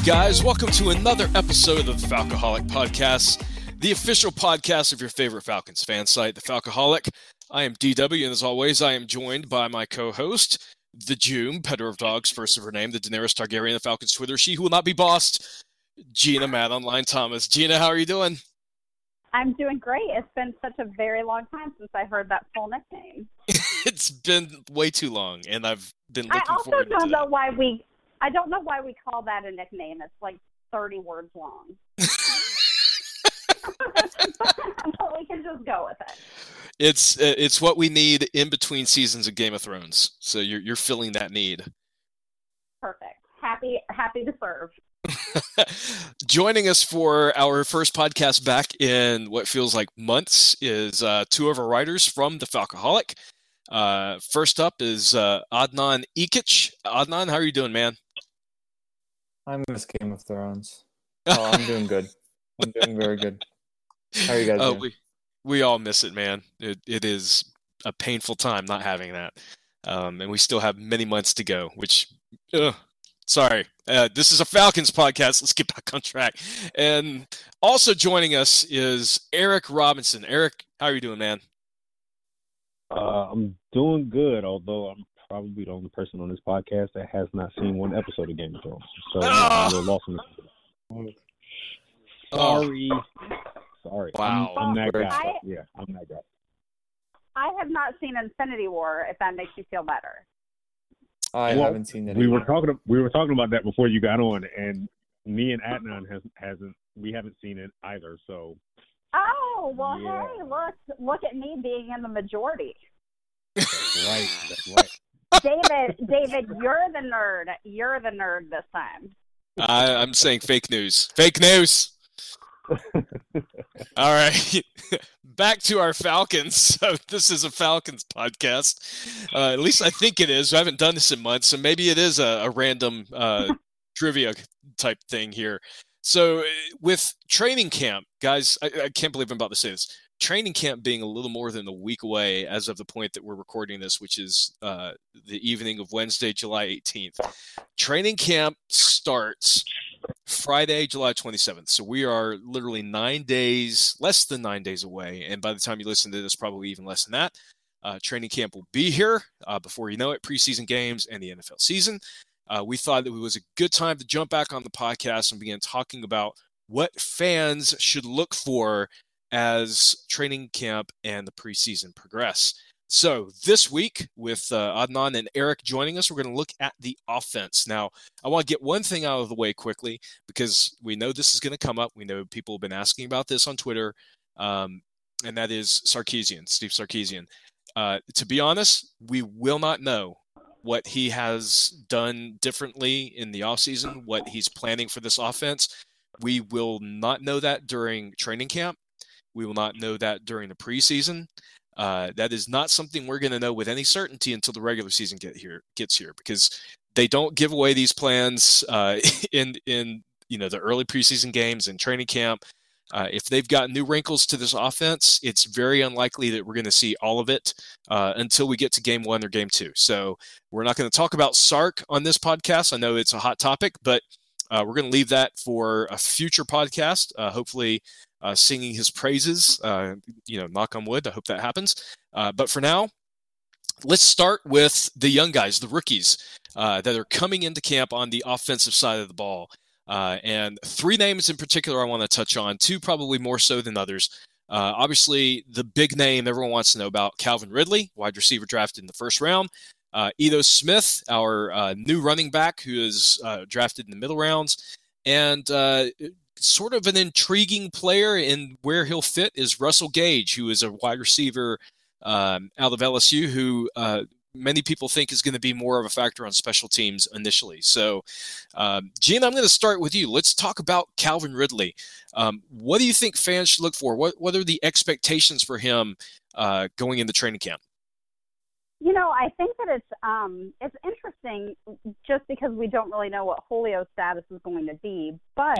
guys, welcome to another episode of the Falcoholic Podcast, the official podcast of your favorite Falcons fan site, the Falcoholic. I am DW, and as always, I am joined by my co-host, the June, petter of dogs, first of her name, the Daenerys Targaryen of Falcons Twitter, she who will not be bossed, Gina Mad Online Thomas. Gina, how are you doing? I'm doing great. It's been such a very long time since I heard that full nickname. It's been way too long, and I've been looking forward to I don't know why we call that a nickname. It's like 30 words long. But we can just go with it. It's what we need in between seasons of Game of Thrones. So you're filling that need. Perfect. Happy to serve. Joining us for our first podcast back in what feels like months is two of our writers from the Falcoholic. First up is Adnan Ikic. Adnan, how are you doing, man? I miss Game of Thrones. Oh, I'm doing good. I'm doing very good. How are you guys doing? We all miss it, man. It is a painful time not having that. And we still have many months to go, which, sorry. This is a Falcons podcast. Let's get back on track. And also joining us is Eric Robinson. Eric, how are you doing, man? I'm doing good, although I'm probably the only person on this podcast that has not seen one episode of Game of Thrones. So I'm a little lost in the Sorry. Wow. I'm that guy. I'm that guy. I have not seen Infinity War, if that makes you feel better. I haven't seen it. We were talking about that before you got on, and me and Adnan haven't seen it either. So. Oh well, yeah. Hey, look at me being in the majority. That's right. David, you're the nerd. You're the nerd this time. I'm saying fake news. Fake news. All right. Back to our Falcons. So this is a Falcons podcast. At least I think it is. I haven't done this in months, so maybe it is a random trivia type thing here. So with training camp, guys, I can't believe I'm about to say this. Training camp being a little more than a week away as of the point that we're recording this, which is the evening of Wednesday, July 18th. Training camp starts Friday, July 27th. So we are literally less than 9 days away. And by the time you listen to this, probably even less than that. Training camp will be here before you know it, preseason games and the NFL season. We thought that it was a good time to jump back on the podcast and begin talking about what fans should look for as training camp and the preseason progress. So this week, with Adnan and Eric joining us, we're going to look at the offense. Now, I want to get one thing out of the way quickly because we know this is going to come up. We know people have been asking about this on Twitter, and that is Steve Sarkisian. To be honest, we will not know what he has done differently in the offseason, what he's planning for this offense. We will not know that during training camp. We will not know that during the preseason. That is not something we're going to know with any certainty until the regular season gets here, because they don't give away these plans in the early preseason games and training camp. If they've got new wrinkles to this offense, it's very unlikely that we're going to see all of it until we get to game 1 or game 2. So we're not going to talk about Sark on this podcast. I know it's a hot topic, but we're going to leave that for a future podcast, hopefully singing his praises, knock on wood. I hope that happens. But for now, let's start with the young guys, the rookies that are coming into camp on the offensive side of the ball. And 3 names in particular I want to touch on, 2 probably more so than others. Obviously, the big name everyone wants to know about, Calvin Ridley, wide receiver drafted in the first round. Ito Smith, our new running back who is drafted in the middle rounds. And sort of an intriguing player in where he'll fit is Russell Gage, who is a wide receiver out of LSU who many people think is going to be more of a factor on special teams initially. So, Gene, I'm going to start with you. Let's talk about Calvin Ridley. What do you think fans should look for? What are the expectations for him going into training camp? I think that it's interesting just because we don't really know what Julio's status is going to be, but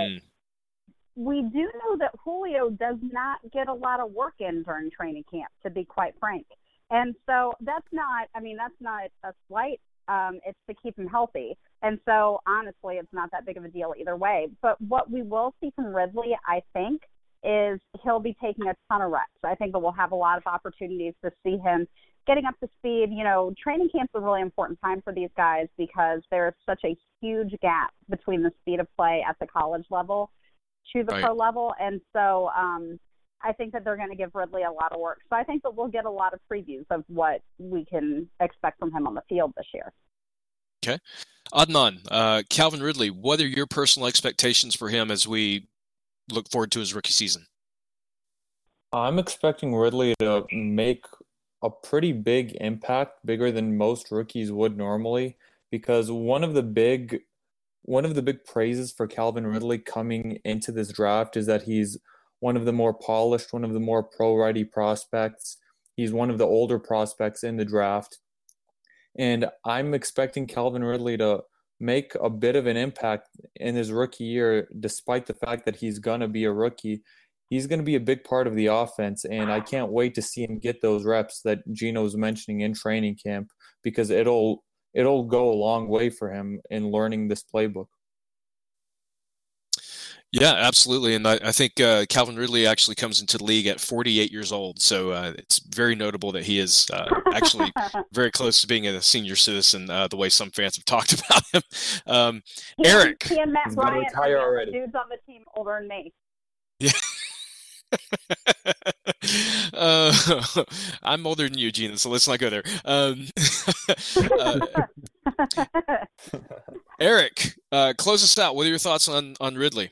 we do know that Julio does not get a lot of work in during training camp, to be quite frank. And so that's not a slight. It's to keep him healthy. And so, honestly, it's not that big of a deal either way. But what we will see from Ridley, I think, is he'll be taking a ton of reps. I think that we'll have a lot of opportunities to see him getting up to speed. You know, training camp's a really important time for these guys because there's such a huge gap between the speed of play at the college level to the pro level. And so I think that they're going to give Ridley a lot of work. So I think that we'll get a lot of previews of what we can expect from him on the field this year. Okay. Adnan, Calvin Ridley, what are your personal expectations for him as we look forward to his rookie season? I'm expecting Ridley to make a pretty big impact, bigger than most rookies would normally, because one of the big praises for Calvin Ridley coming into this draft is that he's one of the more polished, one of the more pro-ready prospects. He's one of the older prospects in the draft. And I'm expecting Calvin Ridley to make a bit of an impact in his rookie year, despite the fact that he's going to be a rookie. He's going to be a big part of the offense, and I can't wait to see him get those reps that Gino was mentioning in training camp, because it'll go a long way for him in learning this playbook. Yeah, absolutely. And I think Calvin Ridley actually comes into the league at 48 years old. So it's very notable that he is actually very close to being a senior citizen, the way some fans have talked about him. Eric. He and Matt Bryant are the dudes on the team older than me. Yeah. I'm older than you, Gina, so let's not go there. Eric, close us out. What are your thoughts on Ridley?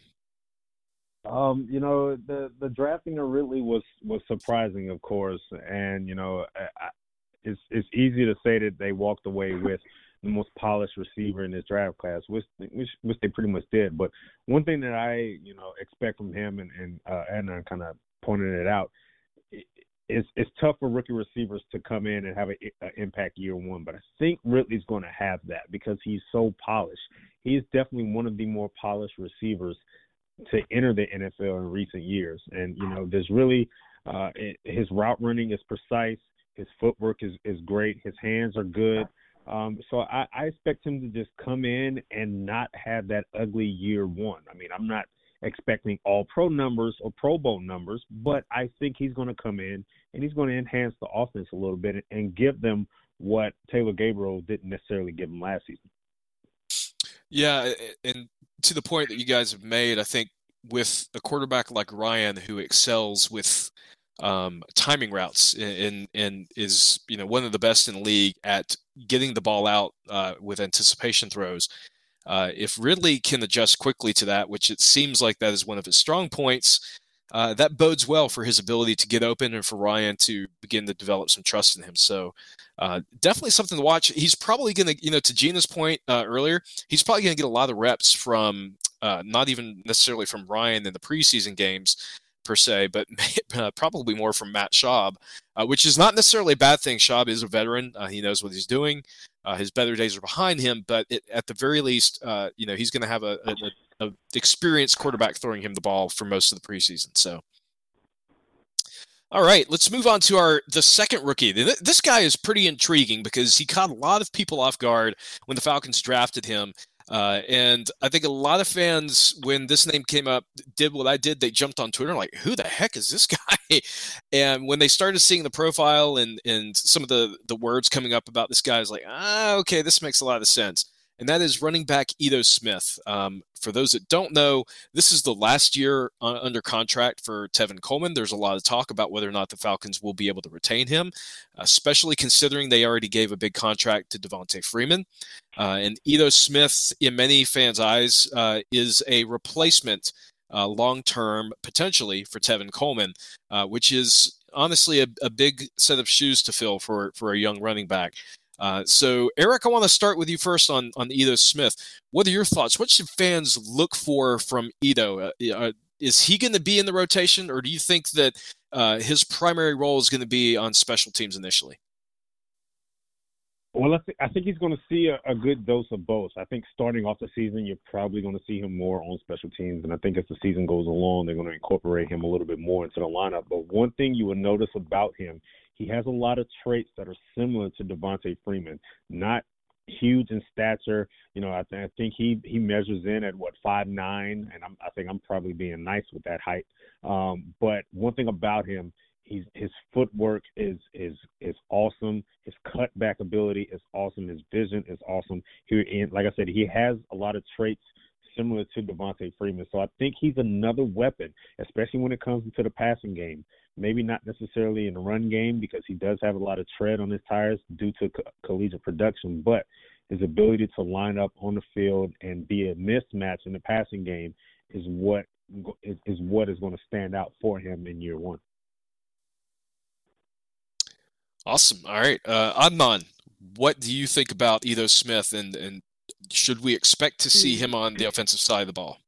You know, the drafting of Ridley was surprising, of course, and you know, it's easy to say that they walked away with the most polished receiver in this draft class, which they pretty much did. But one thing that I expect from him, and Adnan kind of pointed it out, it's tough for rookie receivers to come in and have an impact year one. But I think Ridley's going to have that because he's so polished. He's definitely one of the more polished receivers to enter the NFL in recent years. And, you know, there's really his route running is precise. His footwork is great. His hands are good. So I expect him to just come in and not have that ugly year one. I mean, I'm not expecting all pro numbers or Pro Bowl numbers, but I think he's going to come in and he's going to enhance the offense a little bit and give them what Taylor Gabriel didn't necessarily give them last season. Yeah, and to the point that you guys have made, I think with a quarterback like Ryan who excels with timing routes and is one of the best in the league at getting the ball out with anticipation throws. If Ridley can adjust quickly to that, which it seems like that is one of his strong points, that bodes well for his ability to get open and for Ryan to begin to develop some trust in him. So definitely something to watch. He's probably going to, to Gina's point earlier, he's probably going to get a lot of reps from not even necessarily from Ryan in the preseason games per se, but probably more from Matt Schaub, which is not necessarily a bad thing. Schaub is a veteran. He knows what he's doing. His better days are behind him, but at the very least, he's going to have a experienced quarterback throwing him the ball for most of the preseason. So, all right, let's move on to the second rookie. This guy is pretty intriguing because he caught a lot of people off guard when the Falcons drafted him. And I think a lot of fans, when this name came up, did what I did. They jumped on Twitter like, who the heck is this guy? And when they started seeing the profile and some of the words coming up about this guy, I was like, okay, this makes a lot of sense. And that is running back Ito Smith. For those that don't know, this is the last year under contract for Tevin Coleman. There's a lot of talk about whether or not the Falcons will be able to retain him, especially considering they already gave a big contract to Devontae Freeman. And Ito Smith, in many fans' eyes, is a replacement long-term, potentially, for Tevin Coleman, which is honestly a big set of shoes to fill for a young running back. So, Eric, I want to start with you first on Ito Smith. What are your thoughts? What should fans look for from Ito? Is he going to be in the rotation, or do you think that his primary role is going to be on special teams initially? Well, I think he's going to see a good dose of both. I think starting off the season, you're probably going to see him more on special teams. And I think as the season goes along, they're going to incorporate him a little bit more into the lineup. But one thing you will notice about him, he has a lot of traits that are similar to Devontae Freeman. Not huge in stature. I think he measures in at 5'9", and I think I'm probably being nice with that height. But one thing about him, his footwork is awesome. His cutback ability is awesome. His vision is awesome. Like I said, he has a lot of traits similar to Devontae Freeman. So I think he's another weapon, especially when it comes into the passing game. Maybe not necessarily in the run game because he does have a lot of tread on his tires due to collegiate production, but his ability to line up on the field and be a mismatch in the passing game is what is going to stand out for him in year one. Awesome. All right. Adnan, what do you think about Ito Smith, and should we expect to see him on the offensive side of the ball?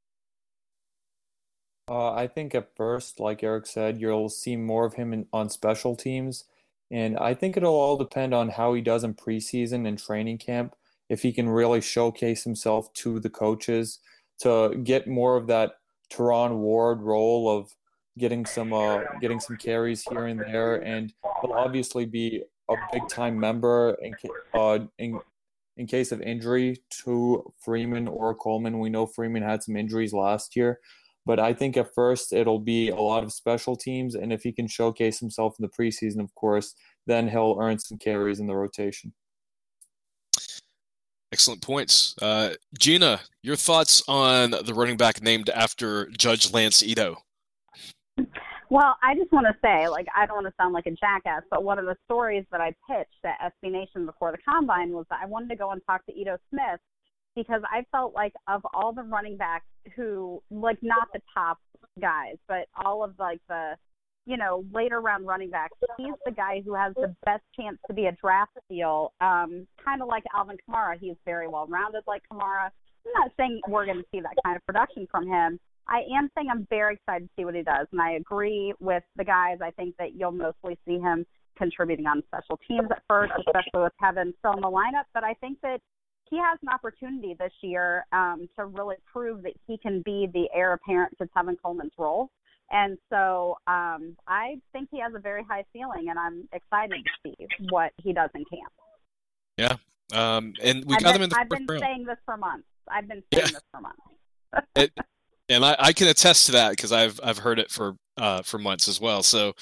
I think at first, like Eric said, you'll see more of him on special teams. And I think it'll all depend on how he does in preseason and training camp, if he can really showcase himself to the coaches to get more of that Teron Ward role of getting some carries here and there. And he'll obviously be a big-time member in case of injury to Freeman or Coleman. We know Freeman had some injuries last year. But I think at first it'll be a lot of special teams, and if he can showcase himself in the preseason, of course, then he'll earn some carries in the rotation. Excellent points. Gina, your thoughts on the running back named after Judge Lance Ito? Well, I just want to say, I don't want to sound like a jackass, but one of the stories that I pitched at SB Nation before the Combine was that I wanted to go and talk to Ito Smith because I felt like of all the running backs who, not the top guys, but all of, the, later round running backs, he's the guy who has the best chance to be a draft steal, kind of like Alvin Kamara. He's very well-rounded like Kamara. I'm not saying we're going to see that kind of production from him. I am saying I'm very excited to see what he does, and I agree with the guys. I think that you'll mostly see him contributing on special teams at first, especially with Kevin still in the lineup, but I think that he has an opportunity this year to really prove that he can be the heir apparent to Tevin Coleman's role. And so I think he has a very high ceiling, and I'm excited to see what he does in camp. Yeah. And we got him in the I've first round. saying this for months. This for months. And I can attest to that because I've heard it for months as well. So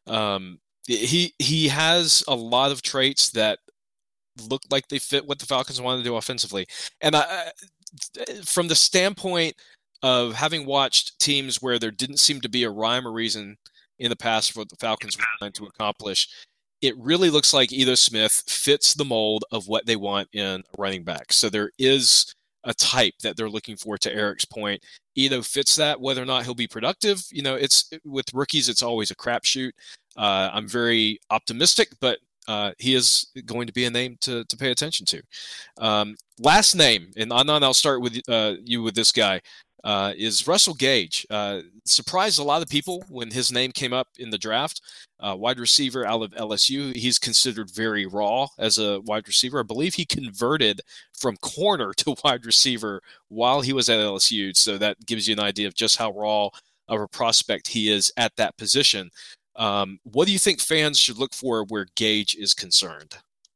he has a lot of traits that look like they fit what the Falcons want to do offensively. And from the standpoint of having watched teams where there didn't seem to be a rhyme or reason in the past for what the Falcons were trying to accomplish, it really looks like Ito Smith fits the mold of what they want in a running back. So there is a type that they're looking for, to Eric's point. Ito fits that. Whether or not he'll be productive, it's with rookies, it's always a crapshoot. I'm very optimistic, but he is going to be a name to pay attention to. Last name, and Adnan, I'll start with you with this guy, is Russell Gage. Surprised a lot of people when his name came up in the draft. Wide receiver out of LSU. He's considered very raw as a wide receiver. I believe he converted from corner to wide receiver while he was at LSU, so that gives you an idea of just how raw of a prospect he is at that position. What do you think fans should look for where Gage is concerned?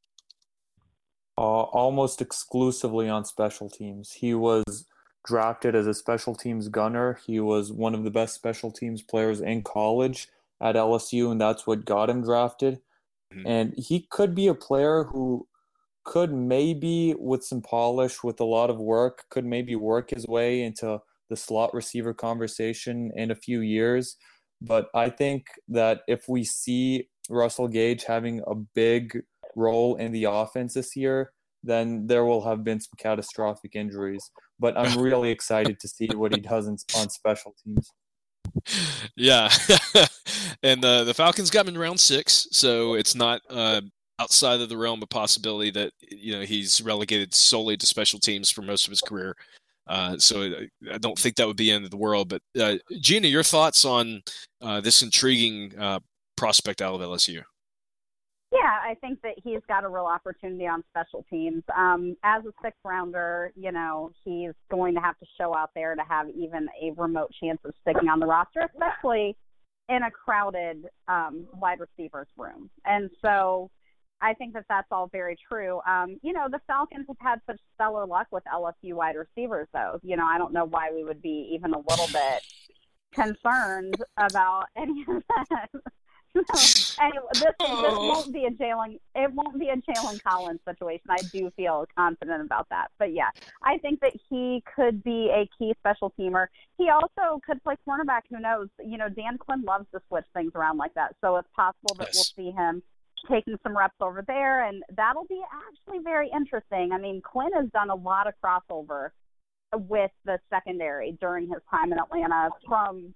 Almost exclusively on special teams. He was drafted as a special teams gunner. He was one of the best special teams players in college at LSU, and that's what got him drafted. Mm-hmm. And he could be a player who could maybe, with some polish, with a lot of work, could maybe work his way into the slot receiver conversation in a few years. But I think that if we see Russell Gage having a big role in the offense this year, then there will have been some catastrophic injuries. But I'm really excited to see what he does on special teams. Yeah. And the Falcons got him in round 6, so it's not outside of the realm of possibility that he's relegated solely to special teams for most of his career. So I don't think that would be the end of the world. But Gina, your thoughts on this intriguing prospect out of LSU? Yeah, I think that he's got a real opportunity on special teams. As a 6th rounder, he's going to have to show out there to have even a remote chance of sticking on the roster, especially in a crowded wide receivers room. And so I think that that's all very true. The Falcons have had such stellar luck with LSU wide receivers, though. I don't know why we would be even a little bit concerned about any of that. Anyway, this won't be a Jalen. It won't be a Jalen Collins situation. I do feel confident about that. But yeah, I think that he could be a key special teamer. He also could play cornerback. Who knows? Dan Quinn loves to switch things around like that. So it's possible that we'll see him taking some reps over there, and that'll be actually very interesting. I mean, Quinn has done a lot of crossover with the secondary during his time in Atlanta from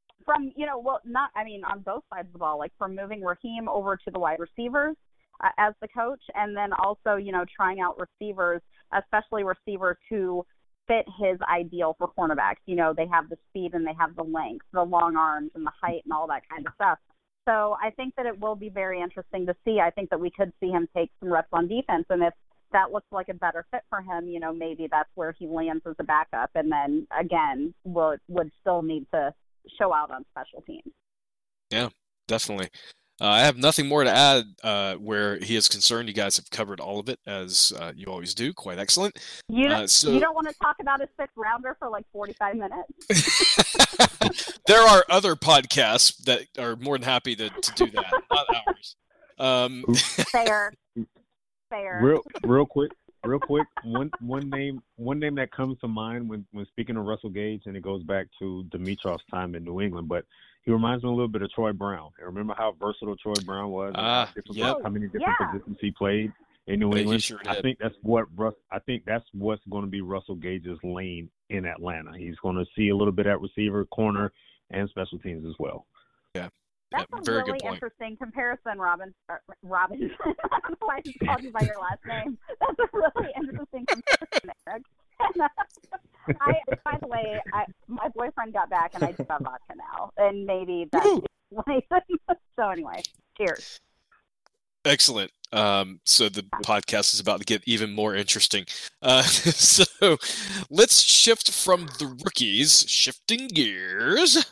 on both sides of the ball, like from moving Raheem over to the wide receivers as the coach, and then also, trying out receivers, especially receivers who fit his ideal for cornerbacks. They have the speed and they have the length, the long arms and the height and all that kind of stuff. So I think that it will be very interesting to see. I think that we could see him take some reps on defense, and if that looks like a better fit for him, maybe that's where he lands as a backup, and then again would still need to show out on special teams. Yeah, definitely. I have nothing more to add where he is concerned. You guys have covered all of it, as you always do. Quite excellent. You don't want to talk about a sixth rounder for like 45 minutes? There are other podcasts that are more than happy to do that, not ours. Fair. Real quick. One name that comes to mind when speaking of Russell Gage, and it goes back to Dimitrov's time in New England, but he reminds me a little bit of Troy Brown. And remember how versatile Troy Brown was? How many different positions he played in New England. Sure I think that's what's going to be Russell Gage's lane in Atlanta. He's going to see a little bit at receiver, corner, and special teams as well. Yeah. That's a very really good point. interesting comparison, Robin. Robin. I don't know why I just called you by your last name. That's a really interesting comparison, Eric. By the way, my boyfriend got back, and I do have vodka now, and maybe that's so. Anyway, cheers. Excellent. So the podcast is about to get even more interesting. So let's shift from the rookies, shifting gears.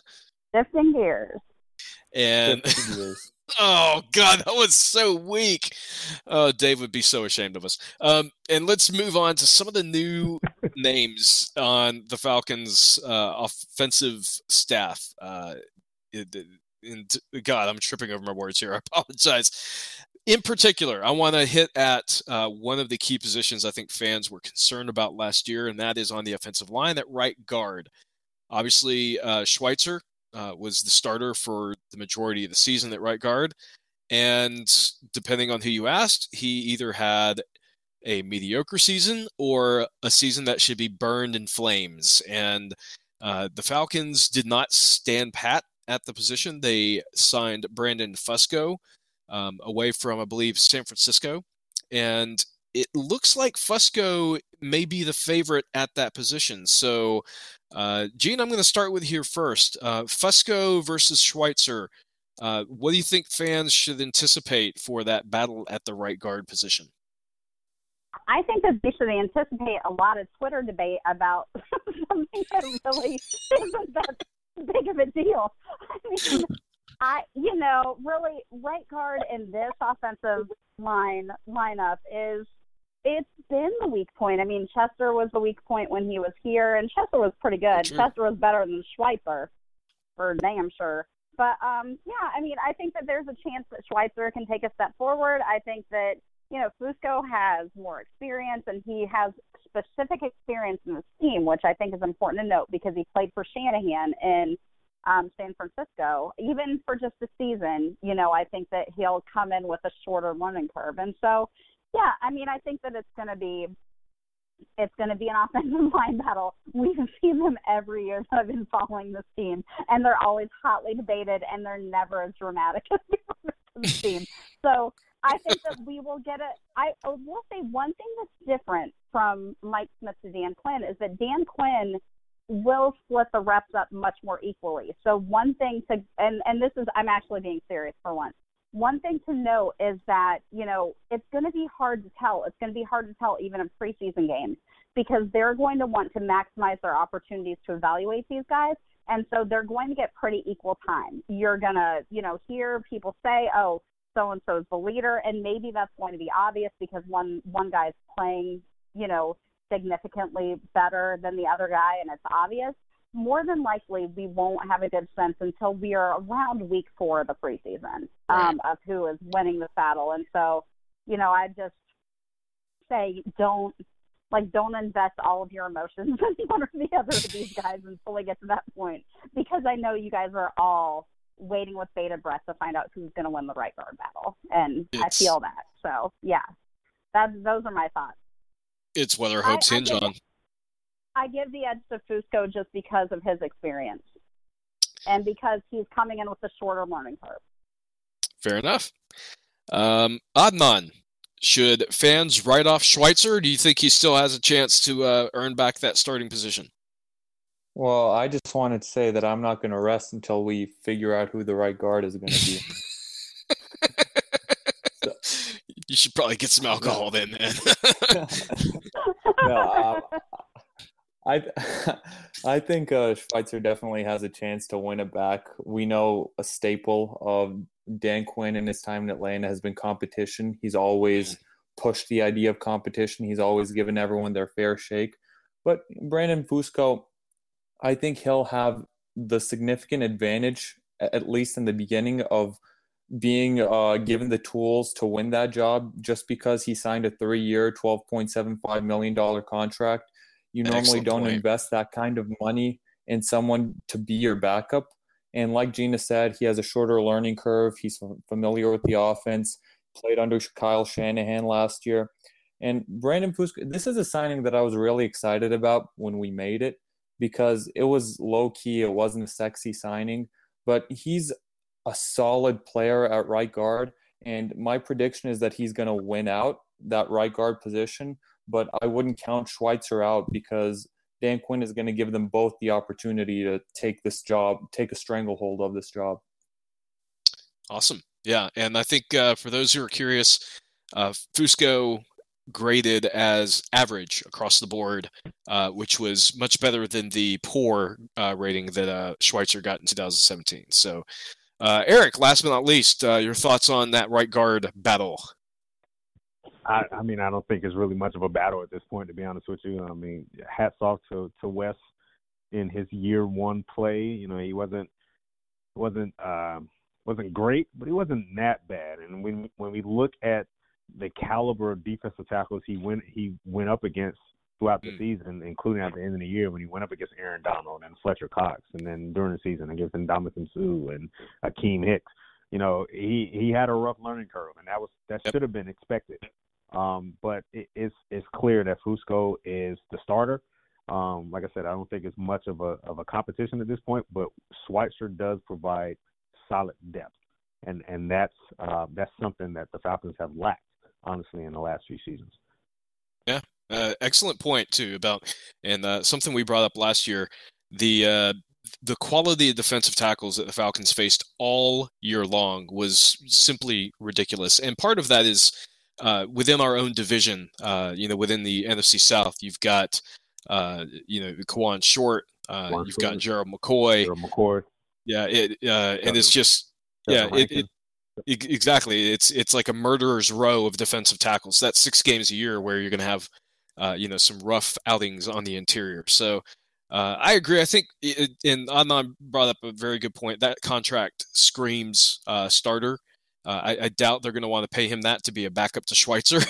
And oh God, that was so weak. Oh, Dave would be so ashamed of us. And let's move on to some of the new names on the Falcons' offensive staff. God, I'm tripping over my words here. I apologize. In particular, I want to hit at one of the key positions I think fans were concerned about last year, and that is on the offensive line at right guard. Obviously, Schweitzer was the starter for the majority of the season at right guard. And depending on who you asked, he either had a mediocre season or a season that should be burned in flames. And the Falcons did not stand pat at the position. They signed Brandon Fusco away from, I believe, San Francisco. And it looks like Fusco may be the favorite at that position. So, Gene, I'm going to start with here first. Fusco versus Schweitzer. What do you think fans should anticipate for that battle at the right guard position? I think that they should anticipate a lot of Twitter debate about something that really isn't that big of a deal. I mean, really, right guard in this offensive lineup it's been the weak point. I mean, Chester was the weak point when he was here, and Chester was pretty good. True. Chester was better than Schweitzer, for damn sure. But, I mean, I think that there's a chance that Schweitzer can take a step forward. I think that, Fusco has more experience, and he has specific experience in this team, which I think is important to note because he played for Shanahan in San Francisco. Even for just a season, I think that he'll come in with a shorter learning curve. And so, yeah, I mean, I think that it's going to be an offensive line battle. We've seen them every year that I've been following this team, and they're always hotly debated, and they're never as dramatic as the rest of the team. So I think that we will get I will say one thing that's different from Mike Smith to Dan Quinn is that Dan Quinn will split the reps up much more equally. So one thing and this is, I'm actually being serious for once. One thing to note is that, it's going to be hard to tell. It's going to be hard to tell even in preseason games because they're going to want to maximize their opportunities to evaluate these guys. And so they're going to get pretty equal time. You're going to, hear people say, oh, so and so is the leader, and maybe that's going to be obvious because one guy is playing, significantly better than the other guy, and it's obvious. More than likely, we won't have a good sense until we are around week 4 of the preseason of who is winning the battle. And so, I just say don't invest all of your emotions in one or the other of these guys until we get to that point, because I know you guys are all waiting with bated breath to find out who's going to win the right guard battle, and I feel that. So yeah, those are my thoughts. It's what our hopes hinge on. I give the edge to Fusco just because of his experience and because he's coming in with a shorter learning curve. Fair enough. Adnan, should fans write off Schweitzer, or do you think he still has a chance to earn back that starting position? Well, I just wanted to say that I'm not going to rest until we figure out who the right guard is going to be. You should probably get some alcohol then, man. I think Schweitzer definitely has a chance to win it back. We know a staple of Dan Quinn in his time in Atlanta has been competition. He's always pushed the idea of competition. He's always given everyone their fair shake. But Brandon Fusco, I think he'll have the significant advantage, at least in the beginning, of being given the tools to win that job just because he signed a 3-year, $12.75 million contract. You normally don't invest that kind of money in someone to be your backup. And like Gina said, he has a shorter learning curve. He's familiar with the offense, played under Kyle Shanahan last year. And Brandon Fusco, this is a signing that I was really excited about when we made it because it was low-key. It wasn't a sexy signing, but he's a solid player at right guard. And my prediction is that he's going to win out that right guard position. But I wouldn't count Schweitzer out because Dan Quinn is going to give them both the opportunity to take this job, take a stranglehold of this job. Awesome. Yeah. And I think for those who are curious, Fusco graded as average across the board, which was much better than the poor rating that Schweitzer got in 2017. So, Eric, last but not least, your thoughts on that right guard battle? I mean, I don't think it's really much of a battle at this point, to be honest with you. I mean, hats off to Wes in his year 1 play. He wasn't great, but he wasn't that bad. And when we look at the caliber of defensive tackles he went up against throughout the season, including at the end of the year when he went up against Aaron Donald and Fletcher Cox, and then during the season against Ndamukong Suh and Akeem Hicks, he had a rough learning curve, and that should have been expected. But it's clear that Fusco is the starter. Like I said, I don't think it's much of a competition at this point, but Schweitzer does provide solid depth, and that's something that the Falcons have lacked, honestly, in the last few seasons. Yeah, excellent point too about, and something we brought up last year, the quality of defensive tackles that the Falcons faced all year long was simply ridiculous, and part of that is within our own division. Within the NFC South, you've got Kawann Short, you've got Gerald McCoy. Yeah, and it's just exactly. It's like a murderer's row of defensive tackles. That's 6 games a year where you're going to have some rough outings on the interior. So I agree. I think, and Adnan brought up a very good point. That contract screams starter. I doubt they're going to want to pay him that to be a backup to Schweitzer.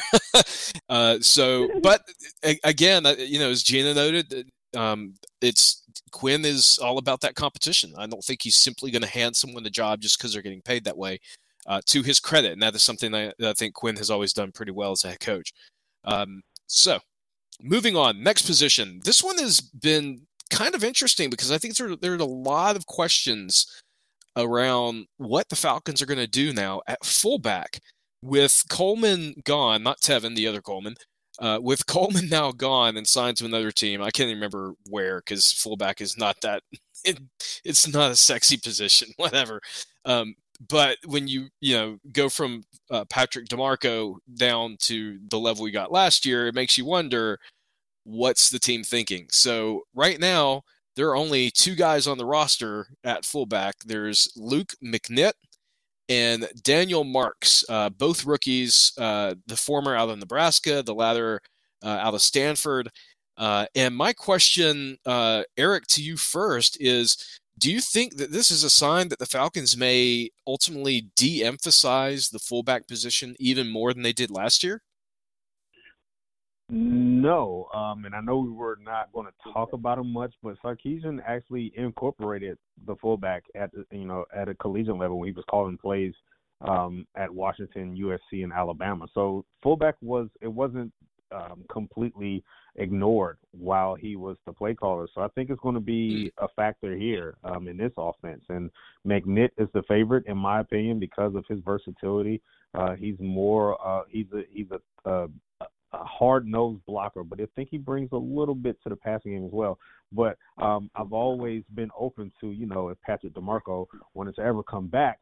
But again, as Gina noted, Quinn is all about that competition. I don't think he's simply going to hand someone the job just because they're getting paid that way. To his credit, and that is something that I think Quinn has always done pretty well as a head coach. So, moving on, next position. This one has been kind of interesting because I think there are a lot of questions around what the Falcons are going to do now at fullback with Coleman gone, not Tevin, the other Coleman. With Coleman now gone and signed to another team, I can't even remember where because fullback is not that. It's not a sexy position, whatever. But when you go from Patrick DeMarco down to the level we got last year, it makes you wonder what's the team thinking. So right now, there are only 2 guys on the roster at fullback. There's Luke McNitt and Daniel Marks, both rookies, the former out of Nebraska, the latter out of Stanford. And my question, Eric, to you first is, do you think that this is a sign that the Falcons may ultimately de-emphasize the fullback position even more than they did last year? No, and I know we were not going to talk about him much, but Sarkisian actually incorporated the fullback at a collegiate level when he was calling plays at Washington, USC, and Alabama. So fullback wasn't completely ignored while he was the play caller. So I think it's going to be a factor here in this offense. And McNitt is the favorite in my opinion because of his versatility. He's a hard-nosed blocker, but I think he brings a little bit to the passing game as well. But I've always been open to, if Patrick DeMarco wanted to ever come back,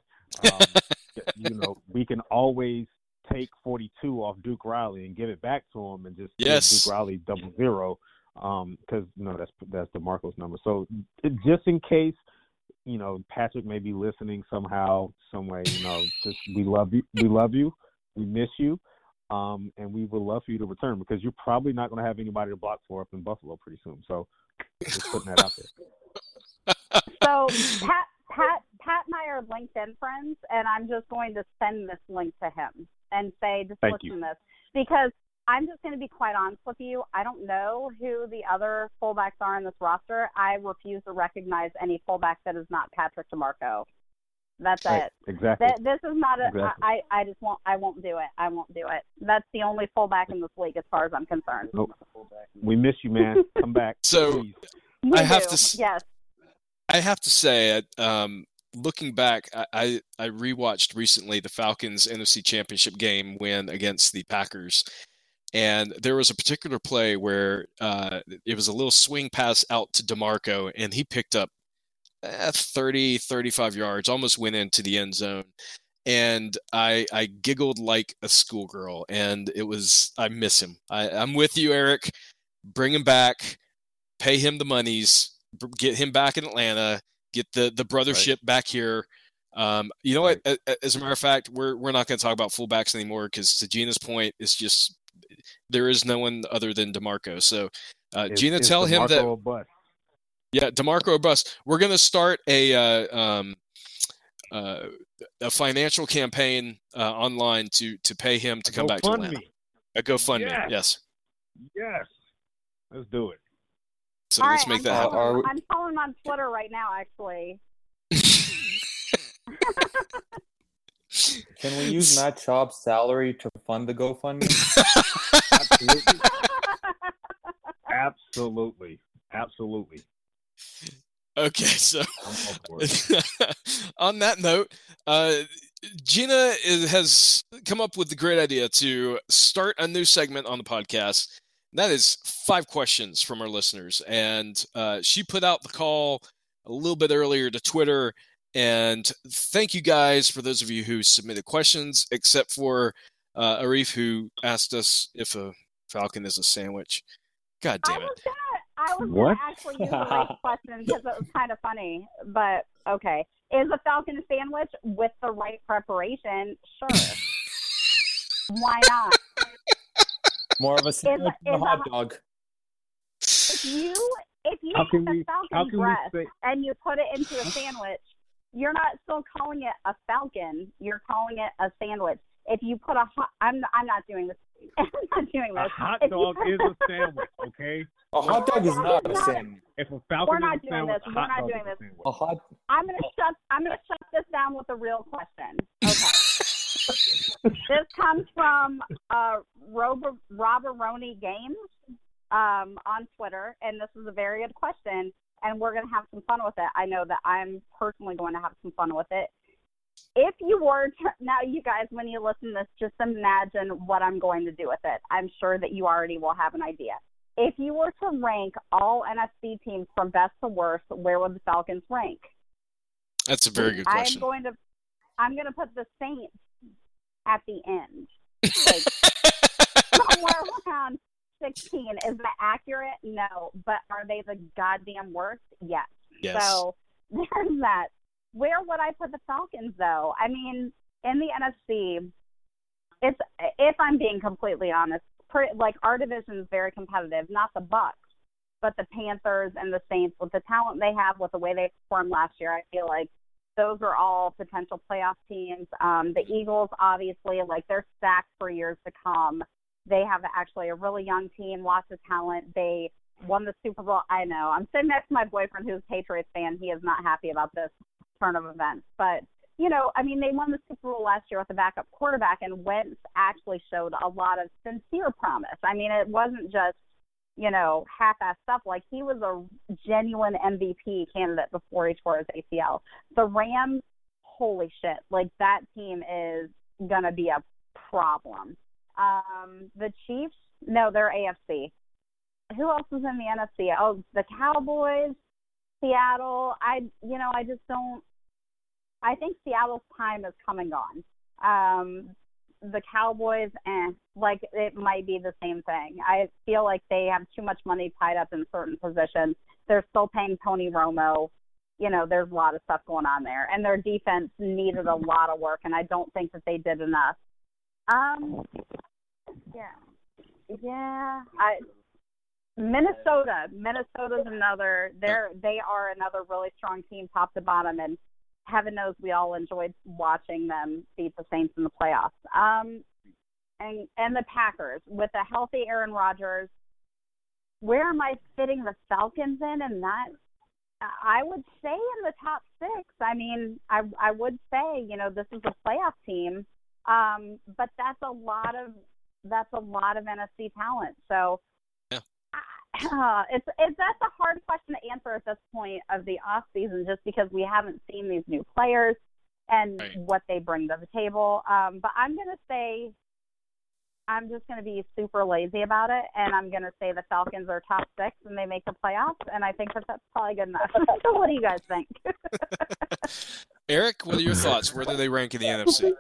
we can always take 42 off Duke Riley and give it back to him and just give Duke Riley 00 because that's DeMarco's number. So just in case, Patrick may be listening somehow, some way, just we love you, we miss you. And we would love for you to return because you're probably not going to have anybody to block for up in Buffalo pretty soon. So just putting that out there. So Pat and I are LinkedIn friends, and I'm just going to send this link to him and say, just listen to this. Because I'm just going to be quite honest with you. I don't know who the other fullbacks are in this roster. I refuse to recognize any fullback that is not Patrick DeMarco. That's it. Exactly. This is not a. Exactly. I won't do it. I won't do it. That's the only fullback in this league, as far as I'm concerned. Nope. We miss you, man. Come back. So I have to. Yes. I have to say, looking back, I rewatched recently the Falcons NFC Championship game win against the Packers, and there was a particular play where it was a little swing pass out to DeMarco, and he picked up 30, 35 yards, almost went into the end zone. And I giggled like a schoolgirl, and I miss him. I'm with you, Eric. Bring him back, pay him the monies, get him back in Atlanta, get the brothership back here. You know what? As a matter of fact, we're not going to talk about fullbacks anymore because to Gina's point, it's just there is no one other than DeMarco. So Gina, tell him that. Yeah, DeMarco or bust. We're going to start a financial campaign online to pay him to come back to Atlanta. A GoFundMe, yes. Yes. Let's do it. So let's make that happen. I'm following on Twitter right now, actually. Can we use Matt Schaub's salary to fund the GoFundMe? Absolutely. Okay, so on that note, Gina has come up with the great idea to start a new segment on the podcast. That is 5 questions from our listeners. And she put out the call a little bit earlier to Twitter. And thank you guys for those of you who submitted questions, except for Arif, who asked us if a Falcon is a sandwich. God damn it. I was going to actually use the right question because it was kind of funny, but okay. Is a Falcon a sandwich with the right preparation? Sure. Why not? More of a sandwich than a hot dog. If you take a Falcon breast and you put it into a sandwich, you're not still calling it a Falcon. You're calling it a sandwich. If you put I'm not doing this. I'm not doing this. A hot dog is a sandwich, okay? A hot dog is not a sandwich. If a Falcon We're not is a doing sandwich, this. We're not doing this. I'm gonna shut this down with a real question. Okay. This comes from Robert Roney Games on Twitter, and this is a very good question, and we're gonna have some fun with it. I know that I'm personally going to have some fun with it. If you were to, now you guys, when you listen to this, just imagine what I'm going to do with it. I'm sure that you already will have an idea. If you were to rank all NFC teams from best to worst, where would the Falcons rank? That's a very good question. I'm going to put the Saints at the end. Like, somewhere around 16. Is that accurate? No. But are they the goddamn worst? Yes. Yes. So there's that. where would I put the Falcons, though? I mean, in the NFC, it's, if I'm being completely honest, like our division is very competitive. Not the Bucks, but the Panthers and the Saints, with the talent they have, with the way they performed last year, I feel like those are all potential playoff teams. The Eagles, obviously, like they're stacked for years to come. They have actually a really young team, lots of talent. They won the Super Bowl. I know. I'm sitting next to my boyfriend who's a Patriots fan. He is not happy about this turn of events. But, you know, I mean, they won the Super Bowl last year with a backup quarterback, and Wentz actually showed a lot of sincere promise. I mean, it wasn't just, you know, half-assed stuff. Like, he was a genuine MVP candidate before he tore his ACL. The Rams, holy shit. Like, that team is going to be a problem. The Chiefs, no, they're AFC. Who else is in the NFC? Oh, the Cowboys, Seattle. I think Seattle's time is come and gone. The Cowboys, like it might be the same thing. I feel like they have too much money tied up in certain positions. They're still paying Tony Romo. You know, there's a lot of stuff going on there. And their defense needed a lot of work, and I don't think that they did enough. Minnesota's another. They are another really strong team, top to bottom, and heaven knows we all enjoyed watching them beat the Saints in the playoffs. And the Packers with a healthy Aaron Rodgers. Where am I fitting the Falcons in? And that, I would say in the top 6. I mean, I would say, you know, this is a playoff team, but that's a lot of NFC talent. So. Yeah. That's a hard question to answer at this point of the off season, just because we haven't seen these new players and what they bring to the table. But I'm going to say, I'm just going to be super lazy about it, and I'm going to say the Falcons are top 6 and they make the playoffs, and I think that's probably good enough. So what do you guys think? Eric, what are your thoughts? Where do they rank in the NFC?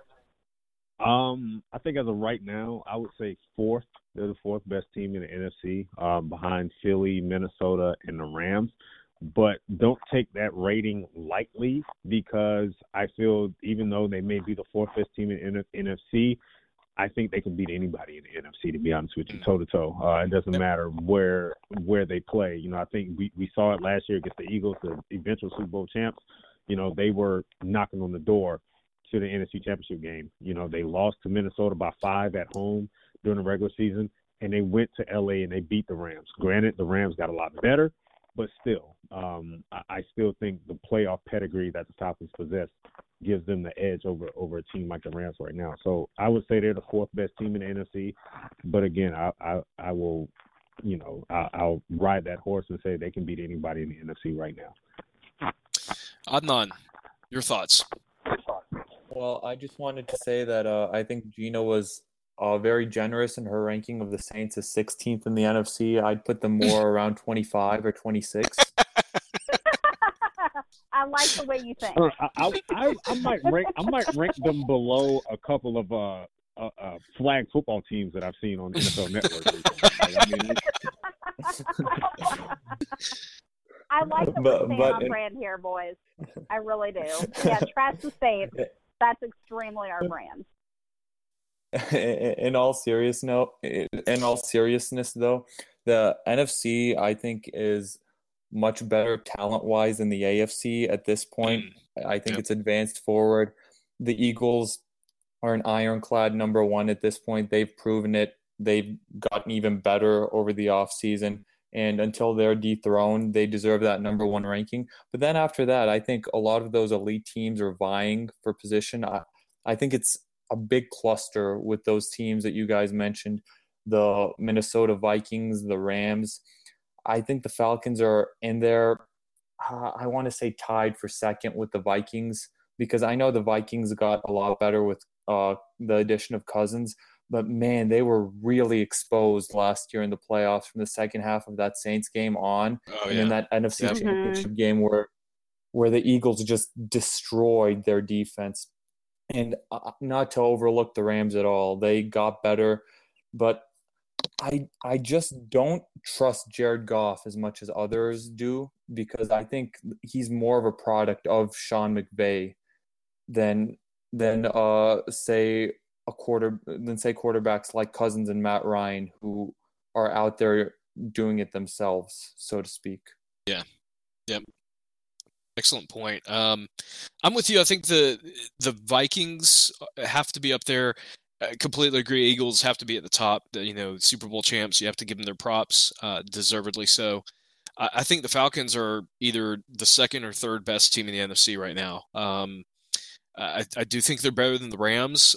I think as of right now, I would say 4th. They're the 4th best team in the NFC, behind Philly, Minnesota, and the Rams. But don't take that rating lightly, because I feel even though they may be the 4th best team in the NFC, I think they can beat anybody in the NFC, to be honest with you, toe-to-toe. It doesn't matter where they play. You know, I think we saw it last year against the Eagles, the eventual Super Bowl champs. You know, they were knocking on the door to the NFC Championship game. You know, they lost to Minnesota by 5 at home during the regular season, and they went to LA and they beat the Rams. Granted, the Rams got a lot better, but still, I still think the playoff pedigree that the Falcons possess gives them the edge over a team like the Rams right now. So I would say they're the 4th best team in the NFC, but again, I will, you know, I'll ride that horse and say they can beat anybody in the NFC right now. Adnan, your thoughts? Well, I just wanted to say that I think Gina was very generous in her ranking of the Saints as 16th in the NFC. I'd put them more around 25 or 26. I like the way you think. I might rank them below a couple of flag football teams that I've seen on NFL Network. I like that we're staying on brand here, boys. I really do. Yeah, trash the Saints. That's extremely our brand. In all seriousness, though, the NFC I think is much better talent-wise than the AFC at this point. I think it's advanced forward. The Eagles are an ironclad number 1 at this point. They've proven it. They've gotten even better over the offseason. And until they're dethroned, they deserve that number 1 ranking. But then after that, I think a lot of those elite teams are vying for position. I think it's a big cluster with those teams that you guys mentioned, the Minnesota Vikings, the Rams. I think the Falcons are in there, I want to say tied for 2nd with the Vikings, because I know the Vikings got a lot better with the addition of Cousins. But, man, they were really exposed last year in the playoffs from the second half of that Saints game on. And then that NFC Championship game where the Eagles just destroyed their defense. And not to overlook the Rams at all. They got better. But I just don't trust Jared Goff as much as others do, because I think he's more of a product of Sean McVay than say quarterbacks like Cousins and Matt Ryan, who are out there doing it themselves, so to speak. Yeah. Yep. Excellent point. I'm with you. I think the Vikings have to be up there. I completely agree. Eagles have to be at the top. Super Bowl champs. You have to give them their props, deservedly so. I think the Falcons are either the second or third best team in the NFC right now. I do think they're better than the Rams.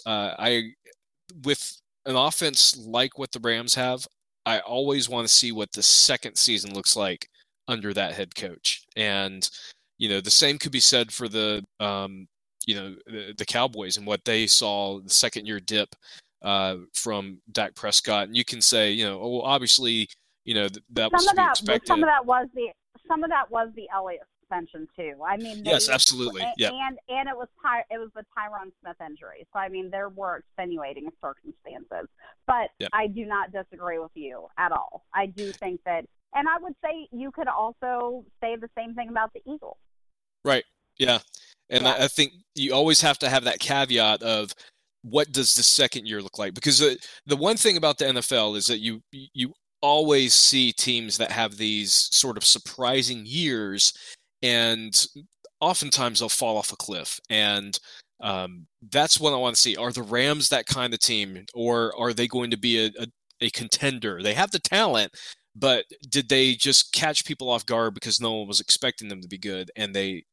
With an offense like what the Rams have, I always want to see what the second season looks like under that head coach. And the same could be said for the Cowboys and what they saw the second year dip from Dak Prescott. And you can say, obviously, that was to be expected. Some of that was the Elliott suspension too. I mean, yes, absolutely. Yeah. And it was the Tyron Smith injury. So I mean, there were extenuating circumstances. But yep. I do not disagree with you at all. I do think that, and I would say you could also say the same thing about the Eagles. Right. Yeah. And yeah. I think you always have to have that caveat of what does the second year look like? Because the one thing about the NFL is that you always see teams that have these sort of surprising years, and oftentimes they'll fall off a cliff. And that's what I want to see. Are the Rams that kind of team, or are they going to be a contender? They have the talent, but did they just catch people off guard because no one was expecting them to be good? And they,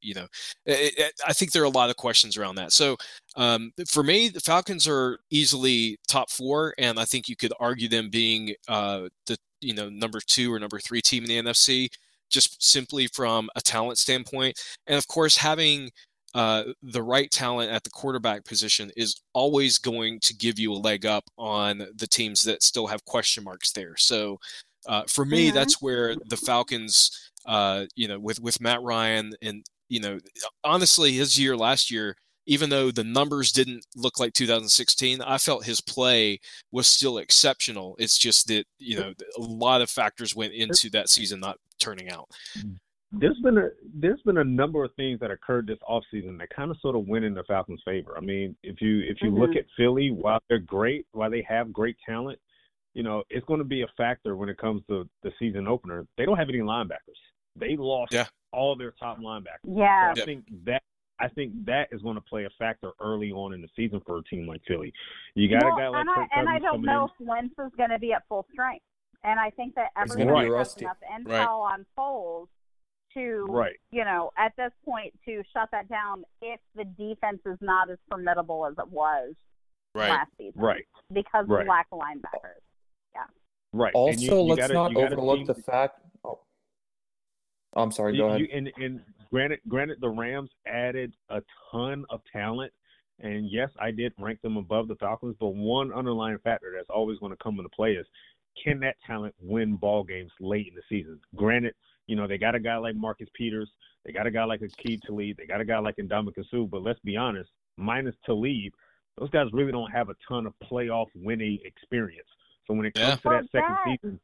I think there are a lot of questions around that. So for me, the Falcons are easily top four, and I think you could argue them being the number 2 or number 3 team in the NFC, just simply from a talent standpoint. And of course, having the right talent at the quarterback position is always going to give you a leg up on the teams that still have question marks there. So for me, that's where the Falcons, with Matt Ryan and, honestly, his year last year, even though the numbers didn't look like 2016, I felt his play was still exceptional. It's just that, a lot of factors went into that season not turning out. There's been a number of things that occurred this offseason that kind of sort of went in the Falcons' favor. I mean, if you look at Philly, while they have great talent, it's going to be a factor when it comes to the season opener. They don't have any linebackers. They lost all their top linebackers. Yeah. So I think that is going to play a factor early on in the season for a team like Philly. You got a guy like Kirk Cousins and I don't know if Wentz is going to be at full strength. And I think that everybody has enough intel on Foles to, at this point, to shut that down if the defense is not as formidable as it was last season. Right. Because of the lack of linebackers. Yeah. Right. Also, let's not overlook the fact. Oh, I'm sorry. Go ahead. And granted, the Rams added a ton of talent, and yes, I did rank them above the Falcons. But one underlying factor that's always going to come into play is, can that talent win ball games late in the season? Granted, they got a guy like Marcus Peters, they got a guy like Aqib Talib, they got a guy like Ndamukong Suh. But let's be honest, minus Talib, those guys really don't have a ton of playoff winning experience. So when it comes to that second season,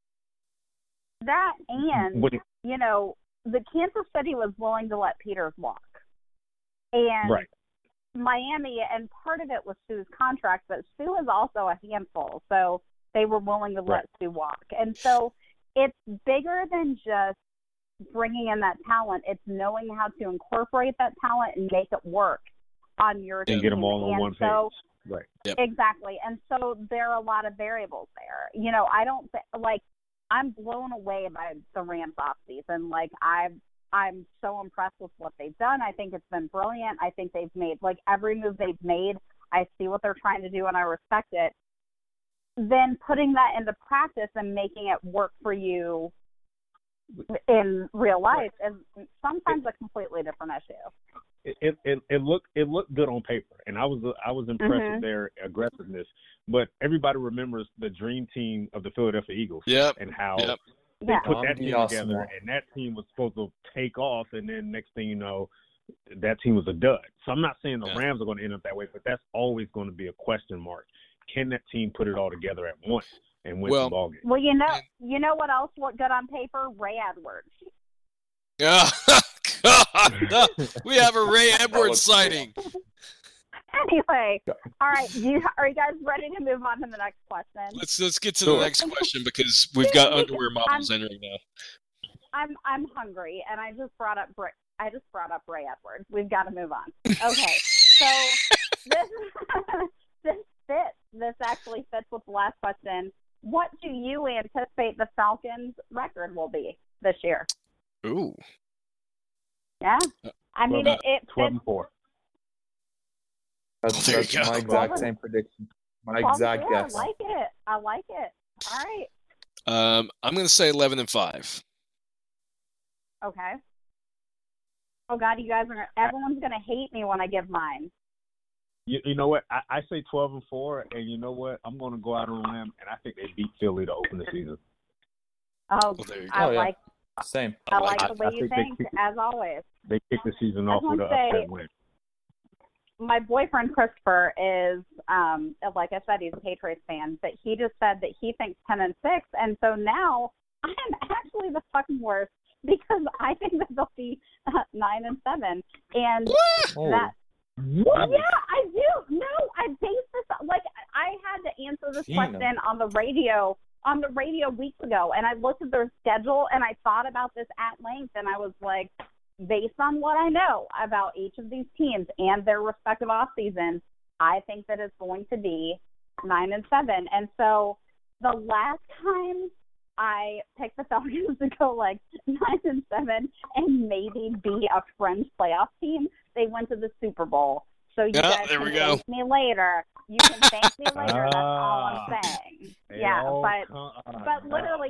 the Kansas City was willing to let Peters walk, and Miami, and part of it was Suh's contract, but Suh is also a handful, so they were willing to let Suh walk. And so it's bigger than just bringing in that talent. It's knowing how to incorporate that talent and make it work on your team. And get them all on one page. Right. Yep. Exactly. And so there are a lot of variables there. I'm blown away by the Rams offseason. I'm so impressed with what they've done. I think it's been brilliant. I think they've made, every move they've made, I see what they're trying to do and I respect it. Then putting that into practice and making it work for you in real life is sometimes a completely different issue. It looked good on paper, and I was impressed with their aggressiveness. But everybody remembers the dream team of the Philadelphia Eagles and how they put that team together, and that team was supposed to take off, and then next thing you know, that team was a dud. So I'm not saying the Rams are going to end up that way, but that's always going to be a question mark. Can that team put it all together at once? and win some ball games. Well, you know what else looked good on paper? Ray Edwards. Oh, God. No, we have a Ray Edwards sighting. Anyway, all right. Are you guys ready to move on to the next question? Let's get to the next question because we've got underwear models entering now. I'm hungry, and I just brought up Ray Edwards. We've got to move on. Okay, so this actually fits with the last question. What do you anticipate the Falcons' record will be this year? Ooh. Yeah, I mean it 12-4. That's my exact same prediction. My exact guess. I like it. All right. I'm going to say 11-5. Okay. Oh God, everyone's gonna hate me when I give mine. You know what? I say 12-4, and you know what? I'm gonna go out on a limb, and I think they beat Philly to open the season. Oh, well, there you go. I like. Same. I like the way you think, as always. They kick the season off with an upset win. My boyfriend Christopher is, like I said, he's a Patriots fan, but he just said that he thinks 10-6, and so now I am actually the fucking worst because I think that they'll be 9-7, and that. What? Yeah, I do. No, I based this like I had to answer this question on the radio weeks ago, and I looked at their schedule and I thought about this at length, and I was like, based on what I know about each of these teams and their respective off seasons, I think that it's going to be 9-7. And so the last time I picked the Falcons to go like 9-7 and maybe be a fringe playoff team, they went to the Super Bowl. So you guys can thank me later. You can thank me later. That's all I'm saying. Yeah, but literally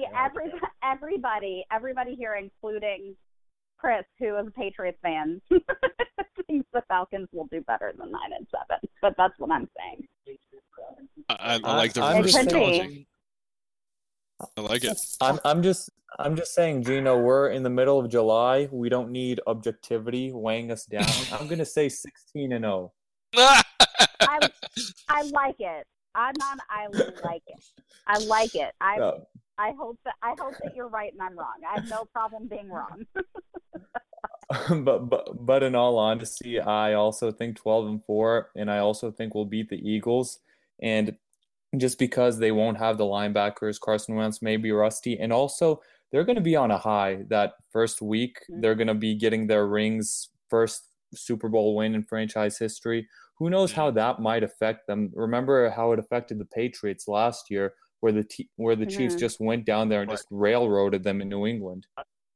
everybody here, including Chris, who is a Patriots fan, thinks the Falcons will do better than 9-7. But that's what I'm saying. I like the reverse psychology. I like it. I'm just saying, Gino, we're in the middle of July. We don't need objectivity weighing us down. I'm gonna say 16-0. I like it. I like it. I like it. I hope that you're right and I'm wrong. I have no problem being wrong. but in all honesty, I also think 12-4, and I also think we'll beat the Eagles. And just because they won't have the linebackers, Carson Wentz may be rusty, and also they're going to be on a high that first week. Mm-hmm. They're going to be getting their rings, first Super Bowl win in franchise history. Who knows how that might affect them? Remember how it affected the Patriots last year, where the Chiefs just went down there and just railroaded them in New England.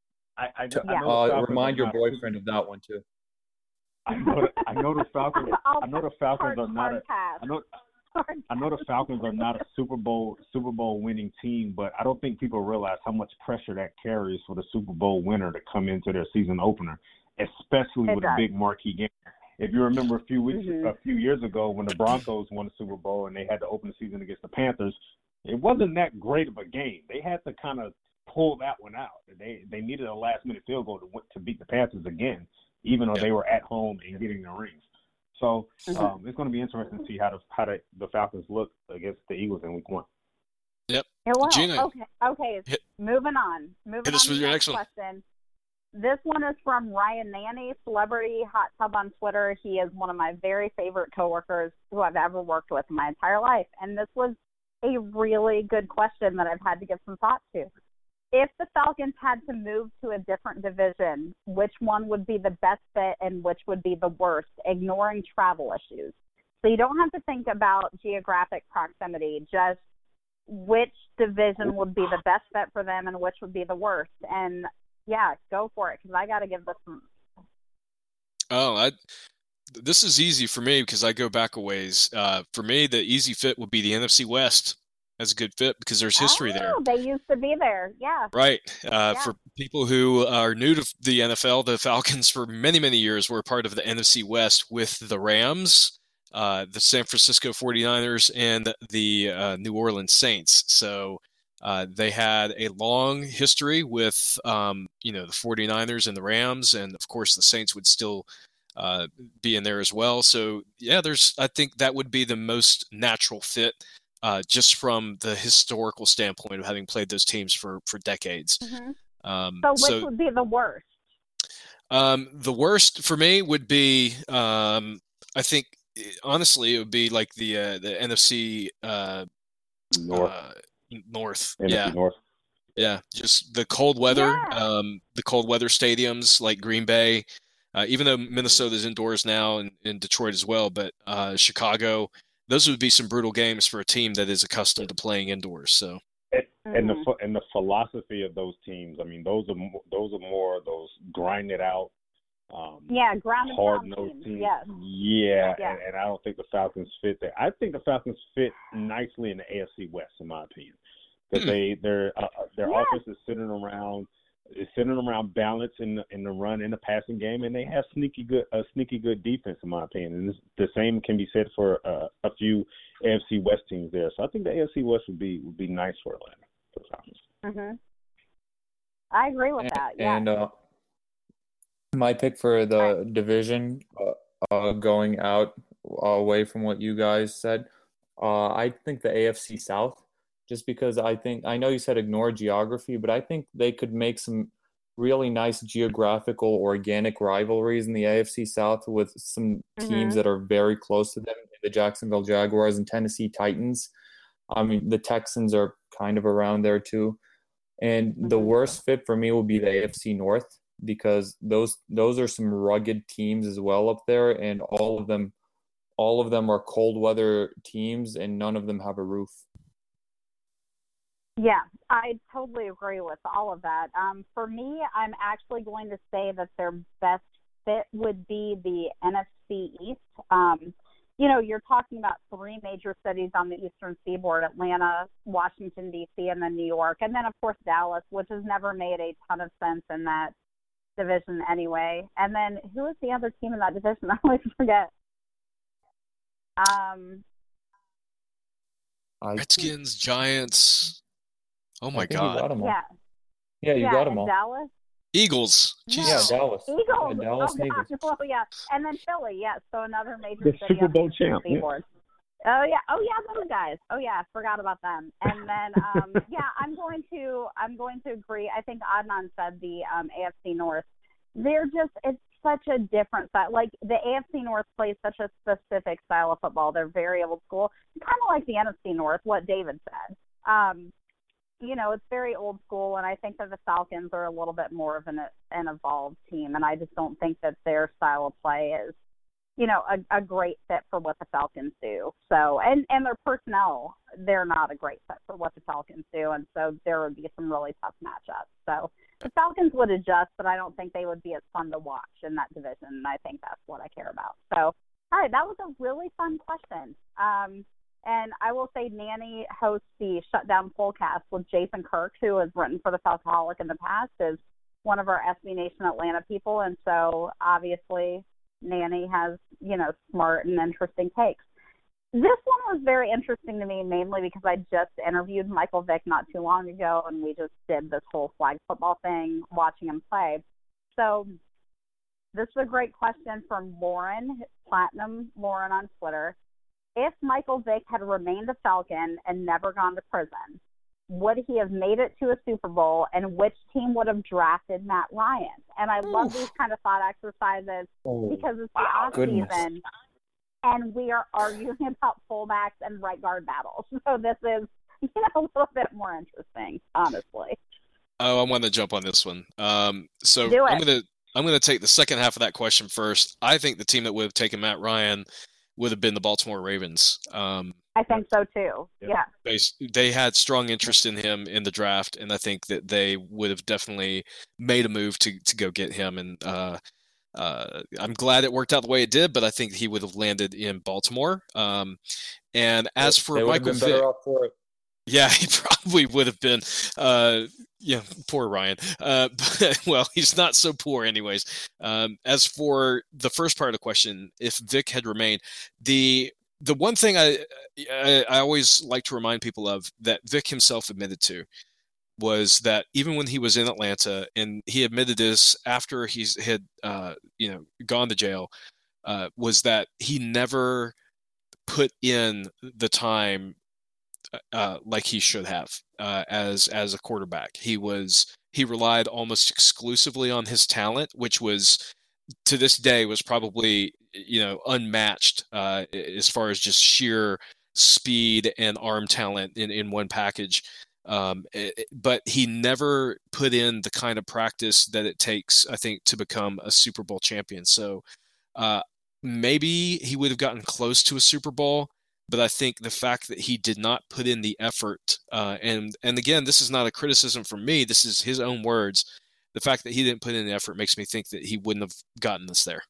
Remind your boyfriend of that one too. I know the Falcons. I know the Falcons are not. I know the Falcons are not a Super Bowl winning team, but I don't think people realize how much pressure that carries for the Super Bowl winner to come into their season opener, especially with a big marquee game. If you remember a few years ago when the Broncos won the Super Bowl and they had to open the season against the Panthers, it wasn't that great of a game. They had to kind of pull that one out. They needed a last-minute field goal to beat the Panthers again, even though they were at home and getting the rings. So it's going to be interesting to see how the Falcons look against the Eagles in Week 1. Yep. Gina. Okay. Moving on. Hit us with your next question. This one is from Ryan Nanny, Celebrity Hot Tub on Twitter. He is one of my very favorite coworkers who I've ever worked with in my entire life. And this was a really good question that I've had to give some thought to. If the Falcons had to move to a different division, which one would be the best fit and which would be the worst, ignoring travel issues? So you don't have to think about geographic proximity, just which division would be the best fit for them and which would be the worst. And, yeah, go for it, because I got to give this one. This is easy for me because I go back a ways. For me, the easy fit would be the NFC West. That's a good fit because there's history there. They used to be there, yeah. Right. For people who are new to the NFL, the Falcons for many, many years were part of the NFC West with the Rams, the San Francisco 49ers, and the New Orleans Saints. So they had a long history with, the 49ers and the Rams, and of course the Saints would still be in there as well. So, yeah, I think that would be the most natural fit. just from the historical standpoint of having played those teams for decades. So which would be the worst? The worst for me would be, I think, honestly, it would be like the NFC North. NFC North. Yeah, just the cold weather, Yeah. the cold weather stadiums like Green Bay, even though Minnesota's indoors now and in Detroit as well, but Chicago, those would be some brutal games for a team that is accustomed to playing indoors. So. And the philosophy of those teams, I mean, those are more those grinded out, hard-nosed teams. Yes. Yeah, and I don't think the Falcons fit there. I think the Falcons fit nicely in the AFC West, in my opinion, because their offense is centered around balance in the run in the passing game, and they have sneaky good defense, in my opinion. And the same can be said for a few AFC West teams there. So I think the AFC West would be nice for Atlanta. For the Falcons. I agree with that. Yeah. And my pick for the division, going out away from what you guys said, I think the AFC South. Just because I know you said ignore geography, but I think they could make some really nice geographical, organic rivalries in the AFC South with some teams that are very close to them, the Jacksonville Jaguars and Tennessee Titans. I mean, the Texans are kind of around there too. And the worst fit for me will be the AFC North, because those are some rugged teams as well up there, and all of them are cold weather teams, and none of them have a roof. Yeah, I totally agree with all of that. For me, I'm actually going to say that their best fit would be the NFC East. You're talking about three major cities on the Eastern Seaboard: Atlanta, Washington, D.C., and then New York. And then, of course, Dallas, which has never made a ton of sense in that division anyway. And then who is the other team in that division? I always forget. Redskins, Giants. Oh my God! You got them all. Yeah, you got them all. Dallas. Eagles. Jesus. Yeah, Dallas. Eagles. Yeah, Dallas Eagles. Well, yeah, and then Philly. Yeah, so another major the city Super Bowl champ. Yeah. Oh yeah, those guys. Oh yeah, forgot about them. And then I'm going to agree. I think Adnan said the AFC North. It's such a different style. Like the AFC North plays such a specific style of football. They're very old school, kind of like the NFC North. What David said. It's very old school, and I think that the Falcons are a little bit more of an evolved team, and I just don't think that their style of play is, a great fit for what the Falcons do. So, and their personnel, they're not a great fit for what the Falcons do, and so there would be some really tough matchups. So the Falcons would adjust, but I don't think they would be as fun to watch in that division, and I think that's what I care about. So, all right, that was a really fun question. And I will say Nanny hosts the Shutdown Fullcast with Jason Kirk, who has written for the Falcoholic in the past, is one of our SB Nation Atlanta people. And so obviously Nanny has, smart and interesting takes. This one was very interesting to me, mainly because I just interviewed Michael Vick not too long ago, and we just did this whole flag football thing, watching him play. So this is a great question from Lauren, Platinum Lauren on Twitter. If Michael Vick had remained a Falcon and never gone to prison, would he have made it to a Super Bowl, and which team would have drafted Matt Ryan? And I love these kind of thought exercises because it's the off season, and we are arguing about fullbacks and right guard battles. So this is a little bit more interesting, honestly. Oh, I want to jump on this one. So Do it. I'm gonna take the second half of that question first. I think the team that would have taken Matt Ryan would have been the Baltimore Ravens. I think so too. Yeah. They had strong interest in him in the draft, and I think that they would have definitely made a move to go get him. And I'm glad it worked out the way it did, but I think he would have landed in Baltimore. And as for Michael Vick, yeah, he probably would have been. Poor Ryan. But, well, he's not so poor anyways. As for the first part of the question, if Vic had remained, the one thing I always like to remind people of that Vic himself admitted to was that even when he was in Atlanta, and he admitted this after he had gone to jail, was that he never put in the time like he should have as a quarterback. He relied almost exclusively on his talent, which was to this day was probably unmatched as far as just sheer speed and arm talent in one package. But he never put in the kind of practice that it takes, I think, to become a Super Bowl champion. So maybe he would have gotten close to a Super Bowl, but I think the fact that he did not put in the effort, and again, this is not a criticism from me, this is his own words. The fact that he didn't put in the effort makes me think that he wouldn't have gotten us there.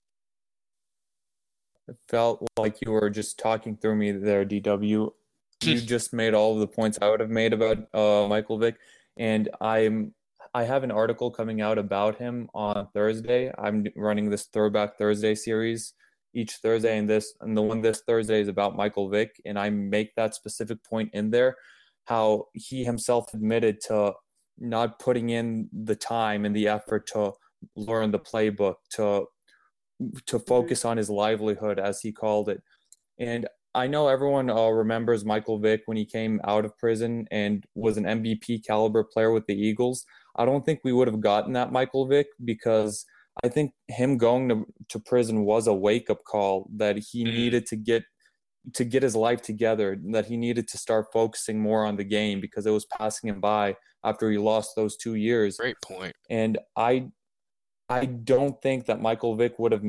It felt like you were just talking through me there, DW. You just made all of the points I would have made about Michael Vick, and I have an article coming out about him on Thursday. I'm running this Throwback Thursday series each Thursday, and the one this Thursday is about Michael Vick, and I make that specific point in there, how he himself admitted to not putting in the time and the effort to learn the playbook, to focus on his livelihood, as he called it. And I know everyone remembers Michael Vick when he came out of prison and was an MVP caliber player with the Eagles. I don't think we would have gotten that Michael Vick, because I think him going to prison was a wake-up call that he needed to get his life together, that he needed to start focusing more on the game because it was passing him by after he lost those 2 years. Great point. And I don't think that Michael Vick would have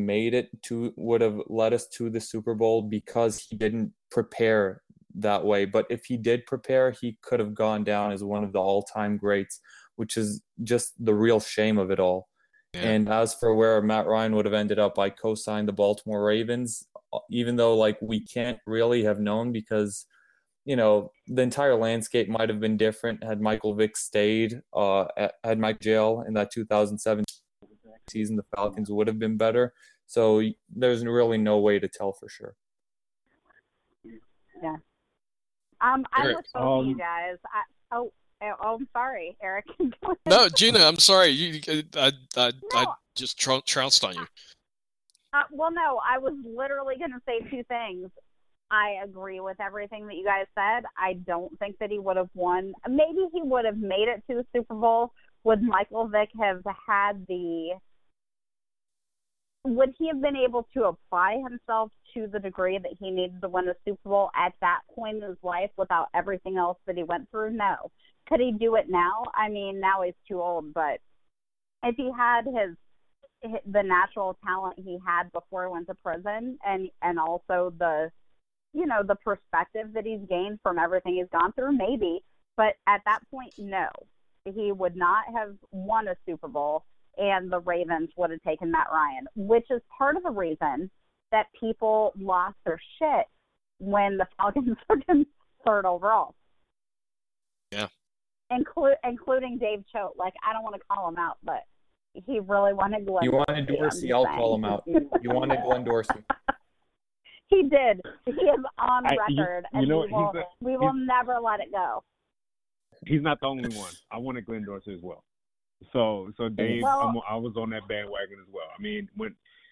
led us to the Super Bowl because he didn't prepare that way. But if he did prepare, he could have gone down as one of the all-time greats, which is just the real shame of it all. Yeah. And as for where Matt Ryan would have ended up, I co-signed the Baltimore Ravens, even though we can't really have known, because the entire landscape might have been different had Michael Vick stayed had Mike jail in that 2007 season. The Falcons would have been better. So there's really no way to tell for sure. Yeah. I'm with both of you guys. I'm sorry, Eric. No, Gina, I'm sorry. I just trounced on you. Well, no, I was literally going to say two things. I agree with everything that you guys said. I don't think that he would have won. Maybe he would have made it to the Super Bowl. Would Michael Vick have had would he have been able to apply himself to the degree that he needed to win a Super Bowl at that point in his life without everything else that he went through? No. Could he do it now? I mean, now he's too old, but if he had the natural talent he had before he went to prison, and also the perspective that he's gained from everything he's gone through, maybe. But at that point, no. He would not have won a Super Bowl, and the Ravens would have taken Matt Ryan, which is part of the reason that people lost their shit when the Falcons took him third overall. Yeah. Including Dave Choate. I don't want to call him out, but he really wanted Glenn. You wanted Dorsey, I'll call him out. You wanted Glenn Dorsey. He did. He is on record, and we will never let it go. He's not the only one. I wanted Glenn Dorsey as well. So Dave, I was on that bandwagon as well. I mean, when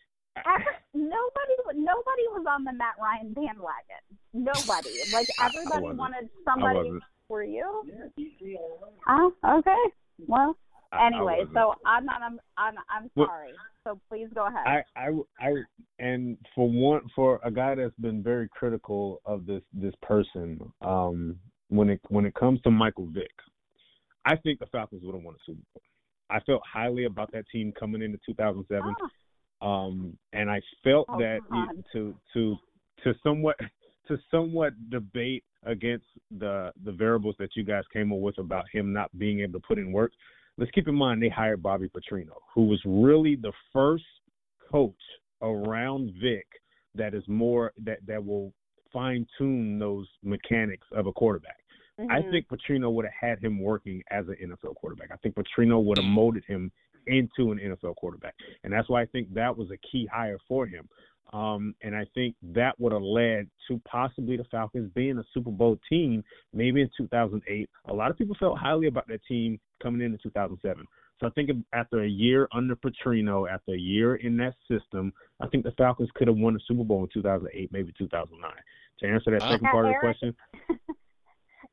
nobody was on the Matt Ryan bandwagon. Nobody. Everybody wanted somebody. Were you? Oh, okay. Well, anyway, so I'm sorry. So please go ahead. And for a guy that's been very critical of this person, when it comes to Michael Vick, I think the Falcons would have won a Super Bowl. I felt highly about that team coming into 2007, and I felt that to somewhat debate against the variables that you guys came up with about him not being able to put in work. Let's keep in mind they hired Bobby Petrino, who was really the first coach around Vick that is more that will fine tune those mechanics of a quarterback. Mm-hmm. I think Petrino would have had him working as an NFL quarterback. I think Petrino would have molded him into an NFL quarterback, and that's why I think that was a key hire for him. And I think that would have led to possibly the Falcons being a Super Bowl team, maybe in 2008. A lot of people felt highly about that team coming into 2007. So I think after a year under Petrino, after a year in that system, I think the Falcons could have won the Super Bowl in 2008, maybe 2009. To answer that second part of the question.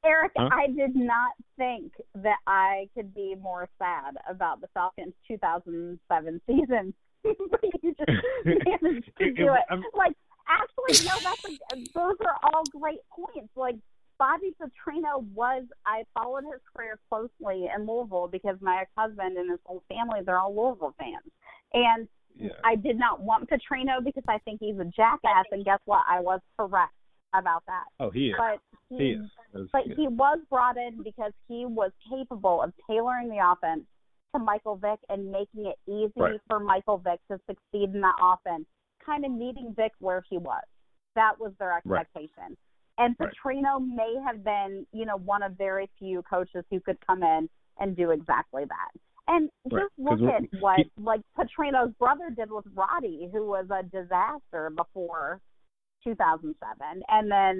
Eric, Huh? I did not think that I could be more sad about the Falcons' 2007 season, but you just managed to do it. Like, actually, no, those are all great points. Like, Bobby Petrino I followed his career closely in Louisville because my ex-husband and his whole family, they're all Louisville fans. And I did not want Petrino because I think he's a jackass, and guess what? I was correct about that. Oh, he is. But he was brought in because he was capable of tailoring the offense to Michael Vick and making it easy for Michael Vick to succeed in that offense, kind of meeting Vick where he was. That was their expectation. And Petrino may have been, one of very few coaches who could come in and do exactly that. And just look at what Petrino's brother did with Roddy, who was a disaster before 2007. And then,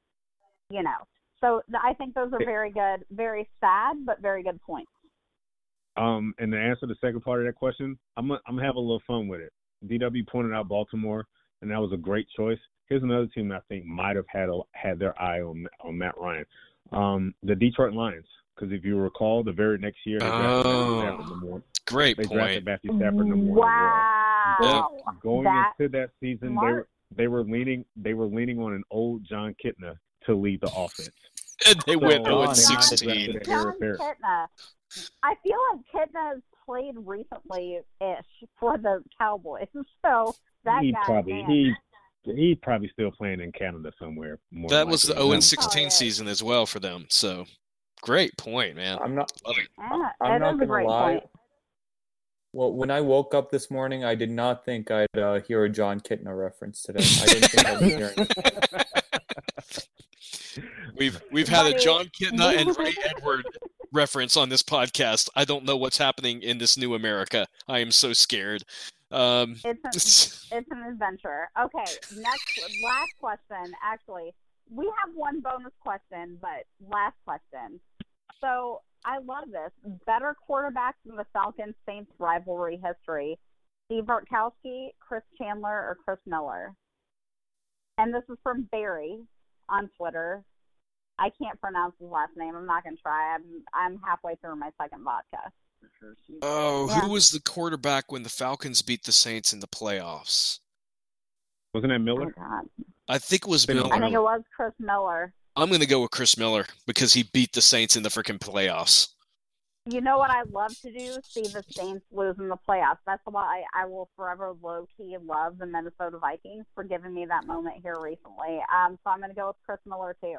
so I think those are very good, very sad, but very good points. And to answer the second part of that question, I'm gonna have a little fun with it. DW pointed out Baltimore, and that was a great choice. Here's another team I think might have had their eye on Matt Ryan. The Detroit Lions, because if you recall, the very next year they drafted Matthew Stafford number one. Great point. They drafted Matthew Stafford number one. Wow. Going into that season, they were leaning on an old John Kitna to lead the offense. And they went 0-16. John Kitna. I feel like Kitna has played recently-ish for the Cowboys, so that He's probably still playing in Canada somewhere. That was the 0-16 season as well for them. So, great point, man. I'm not going to lie. Point. Well, when I woke up this morning, I did not think I'd hear a John Kitna reference today. I didn't think I'd be hearing it. We've had a John Kitna and Ray Edward reference on this podcast. I don't know what's happening in this new America. I am so scared. It's an adventure. Okay, last question. Actually, we have one bonus question, but last question. So I love this. Better quarterbacks in the Falcons-Saints rivalry history: Steve Bartkowski, Chris Chandler, or Chris Miller? And this is from Barry on Twitter. I can't pronounce his last name. I'm not going to try. I'm halfway through my second vodka. Who was the quarterback when the Falcons beat the Saints in the playoffs? Wasn't that Miller? Oh, God. I think it was Miller. I think it was Chris Miller. I'm going to go with Chris Miller because he beat the Saints in the freaking playoffs. You know what I love to do? See the Saints lose in the playoffs. That's why I will forever low-key love the Minnesota Vikings for giving me that moment here recently. So I'm going to go with Chris Miller, too.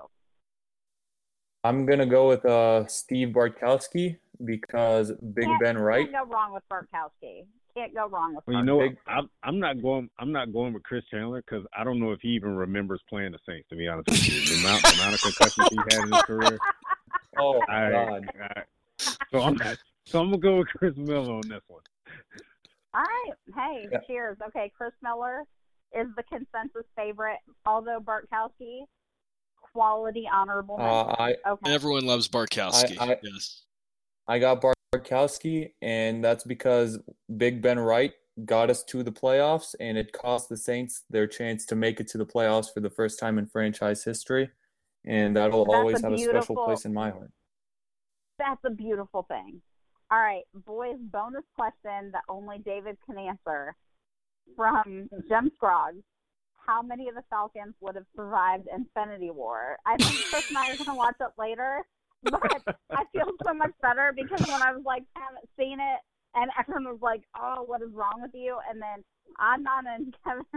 I'm going to go with Steve Bartkowski because Ben Wright. Can't go wrong with Bartkowski. Can't go wrong with Bartkowski. Well, you know what? I'm not going with Chris Chandler because I don't know if he even remembers playing the Saints, to be honest with you. The amount of concussions he had in his career. Oh, God. So I'm going to go with Chris Miller on this one. All right. Hey, cheers. Okay, Chris Miller is the consensus favorite, although Bartkowski, quality honorable mention. Okay. Everyone loves Bartkowski. Yes. I got Bartkowski, and that's because Big Ben Wright got us to the playoffs, and it cost the Saints their chance to make it to the playoffs for the first time in franchise history, and that'll always have a special place in my heart. That's a beautiful thing. All right, boys, bonus question that only David can answer from Jim Scroggs. How many of the Falcons would have survived Infinity War? I think Chris and I are going to watch it later, but I feel so much better because when I was like, haven't seen it, and everyone was like, oh, what is wrong with you? And then Adnan and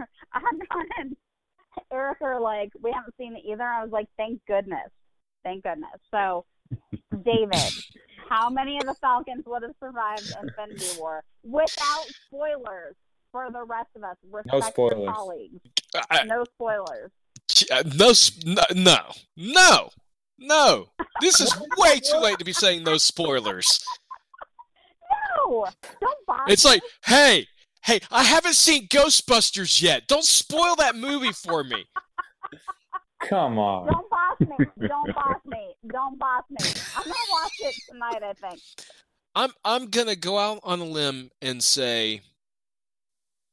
Eric are like, we haven't seen it either. I was like, thank goodness. So, David, how many of the Falcons would have survived Infinity War without spoilers for the rest of us? Respect your colleagues. No spoilers. No. This is way too late to be saying no spoilers. No, don't bother. It's like, hey, I haven't seen Ghostbusters yet. Don't spoil that movie for me. Come on. Don't boss me. I'm gonna watch it tonight, I think. I'm gonna go out on a limb and say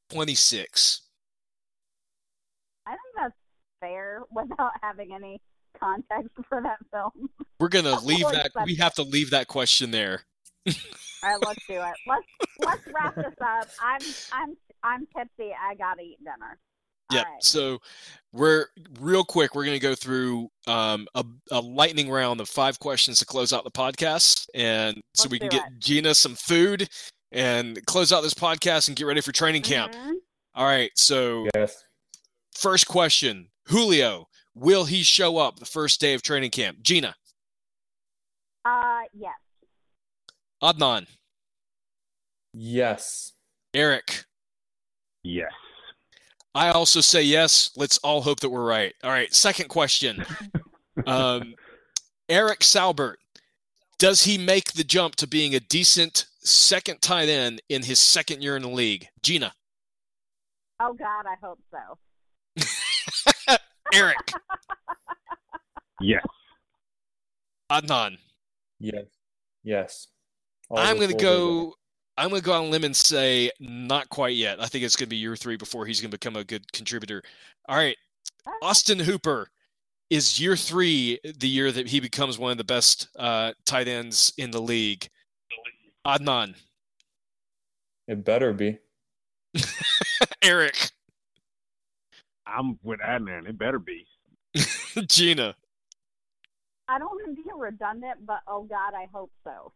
26. I think that's fair without having any context for that film. We're gonna We'll leave that. accept We have to leave that question there. All right, let's do it. Let's wrap this up. I'm tipsy. I gotta eat dinner. Yeah. All right. So we're real quick. We're gonna go through a lightning round of 5 questions to close out the podcast, and so Let's we can do get it. Gina some food and close out this podcast and get ready for training camp. Mhm. All right. So Yes. first question, Julio, will he show up the first day of training camp? Gina. Yes. Adnan. Yes. Eric. Yes. I also say yes. Let's all hope that we're right. All right. Second question. Eric Saubert. Does he make the jump to being a decent second tight end in his second year in the league? Gina. Oh God, I hope so. Eric. Yes. Adnan. Yes. Yes. All I'm those going to four go I'm going to go on a limb and say not quite yet. I think it's going to be year 3 before he's going to become a good contributor. All right. Austin Hooper. Is year 3 the year that he becomes one of the best tight ends in the league? Adnan. It better be. Eric. I'm with Adnan. It better be. Gina. I don't want to be redundant, but oh God, I hope so.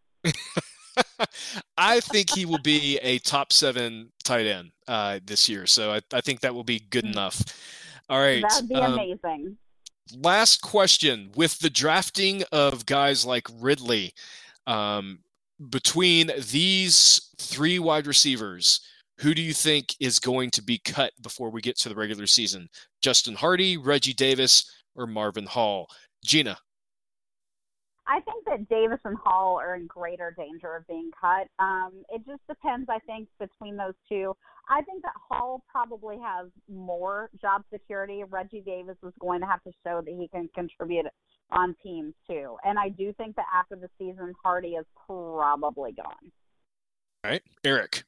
I think he will be a top 7 tight end this year. So I think that will be good enough. All right. That'd be amazing. Last question. With the drafting of guys like Ridley, between these 3 wide receivers, who do you think is going to be cut before we get to the regular season? Justin Hardy, Reggie Davis, or Marvin Hall? Gina. I think that Davis and Hall are in greater danger of being cut. It just depends, I think, between those two. I think that Hall probably has more job security. Reggie Davis is going to have to show that he can contribute on teams too. And I do think that after the season, Hardy is probably gone. All right. Eric.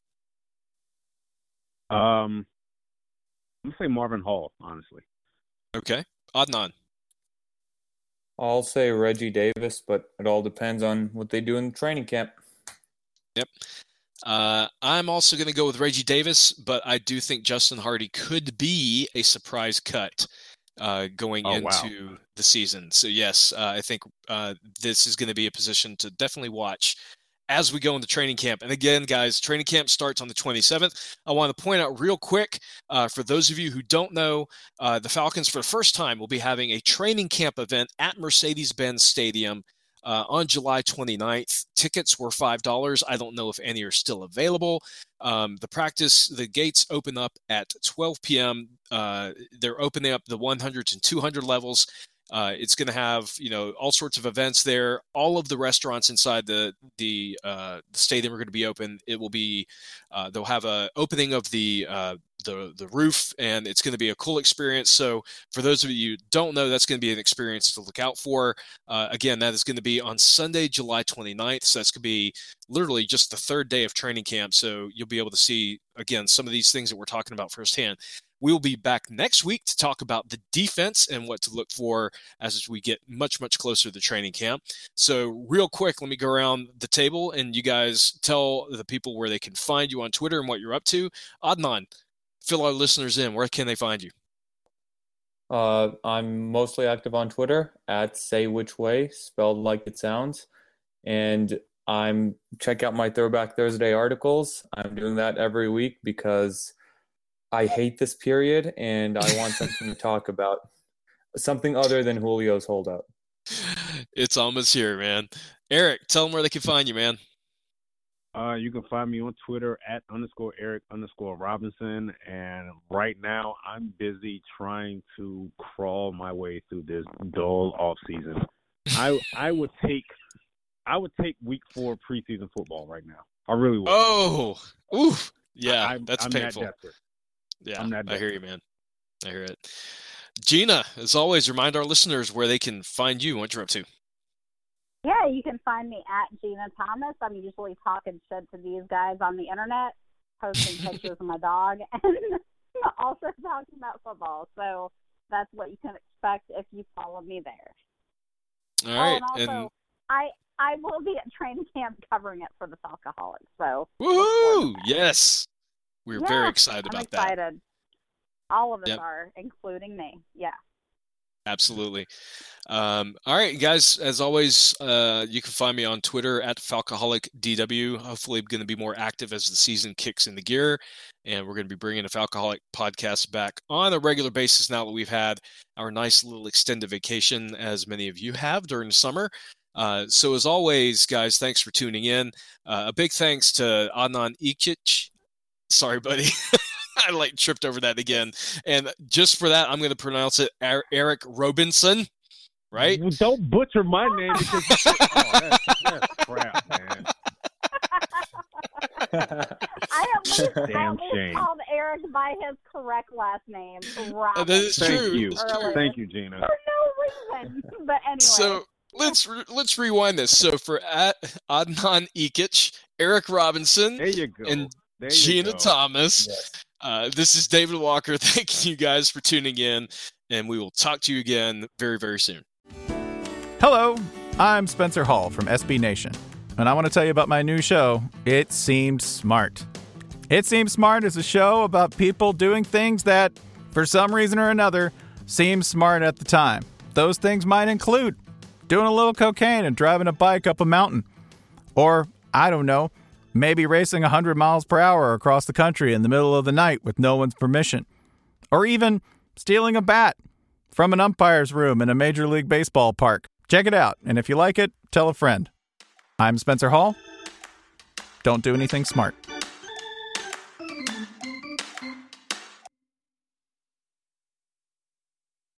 I'm gonna say Marvin Hall, honestly. Okay. Adnan. I'll say Reggie Davis, but it all depends on what they do in training camp. Yep. I'm also going to go with Reggie Davis, but I do think Justin Hardy could be a surprise cut going into the season. So, yes, I think this is going to be a position to definitely watch as we go into training camp. And again, guys, training camp starts on the 27th. I want to point out real quick, for those of you who don't know, the Falcons for the first time will be having a training camp event at Mercedes-Benz Stadium on July 29th. Tickets were $5. I don't know if any are still available. The gates open up at 12 p.m. They're opening up the 100s and 200 levels. It's going to have, all sorts of events there. All of the restaurants inside the stadium are going to be open. It will be, they'll have a opening of the roof, and it's going to be a cool experience. So for those of you who don't know, that's going to be an experience to look out for. Again, that is going to be on Sunday, July 29th. So that's going to be literally just the 3rd day of training camp. So you'll be able to see, again, some of these things that we're talking about firsthand. We will be back next week to talk about the defense and what to look for as we get much, much closer to the training camp. So real quick, let me go around the table and you guys tell the people where they can find you on Twitter and what you're up to. Adnan, fill our listeners in. Where can they find you? I'm mostly active on Twitter at SayWhичWay, spelled like it sounds. And check out my Throwback Thursday articles. I'm doing that every week because I hate this period and I want something to talk about. Something other than Julio's holdout. It's almost here, man. Eric, tell them where they can find you, man. You can find me on Twitter at _Eric_Robinson. And right now I'm busy trying to crawl my way through this dull off season. I would take week 4 preseason football right now. I really would. Oh, oof. Yeah, that's I'm painful. That desperate. Yeah, I'm that I hear you, man. I hear it. Gina, as always, remind our listeners where they can find you and what you're up to. Yeah, you can find me at Gina Thomas. I'm usually talking shit to these guys on the internet, posting pictures of my dog, and also talking about football. So that's what you can expect if you follow me there. All right. And also, I will be at training camp covering it for the Falcoholics. So woohoo! Yes, we're very excited about that. I'm excited. All of us are, including me. Yeah. Absolutely. All right, guys. As always, you can find me on Twitter at FalcoholicDW. Hopefully, I'm going to be more active as the season kicks into gear, and we're going to be bringing a Falcoholic podcast back on a regular basis now that we've had our nice little extended vacation, as many of you have during the summer. So, as always, guys, thanks for tuning in. A big thanks to Adnan Ikic. Sorry, buddy. I tripped over that again. And just for that, I'm going to pronounce it Eric Robinson, right? Well, don't butcher my name because that's crap, man. I at least called Eric by his correct last name, Robinson. That is true. Thank you, Gina. For no reason. But anyway. So let's rewind this. So for Adnan Ikic, Eric Robinson, there you go. And Gina Thomas. Yes. This is David Walker. Thank you guys for tuning in, and we will talk to you again very, very soon. Hello, I'm Spencer Hall from SB Nation, and I want to tell you about my new show, It Seemed Smart. It Seemed Smart is a show about people doing things that, for some reason or another, seem smart at the time. Those things might include doing a little cocaine and driving a bike up a mountain. Or, I don't know, maybe racing 100 miles per hour across the country in the middle of the night with no one's permission. Or even stealing a bat from an umpire's room in a Major League Baseball park. Check it out, and if you like it, tell a friend. I'm Spencer Hall. Don't do anything smart.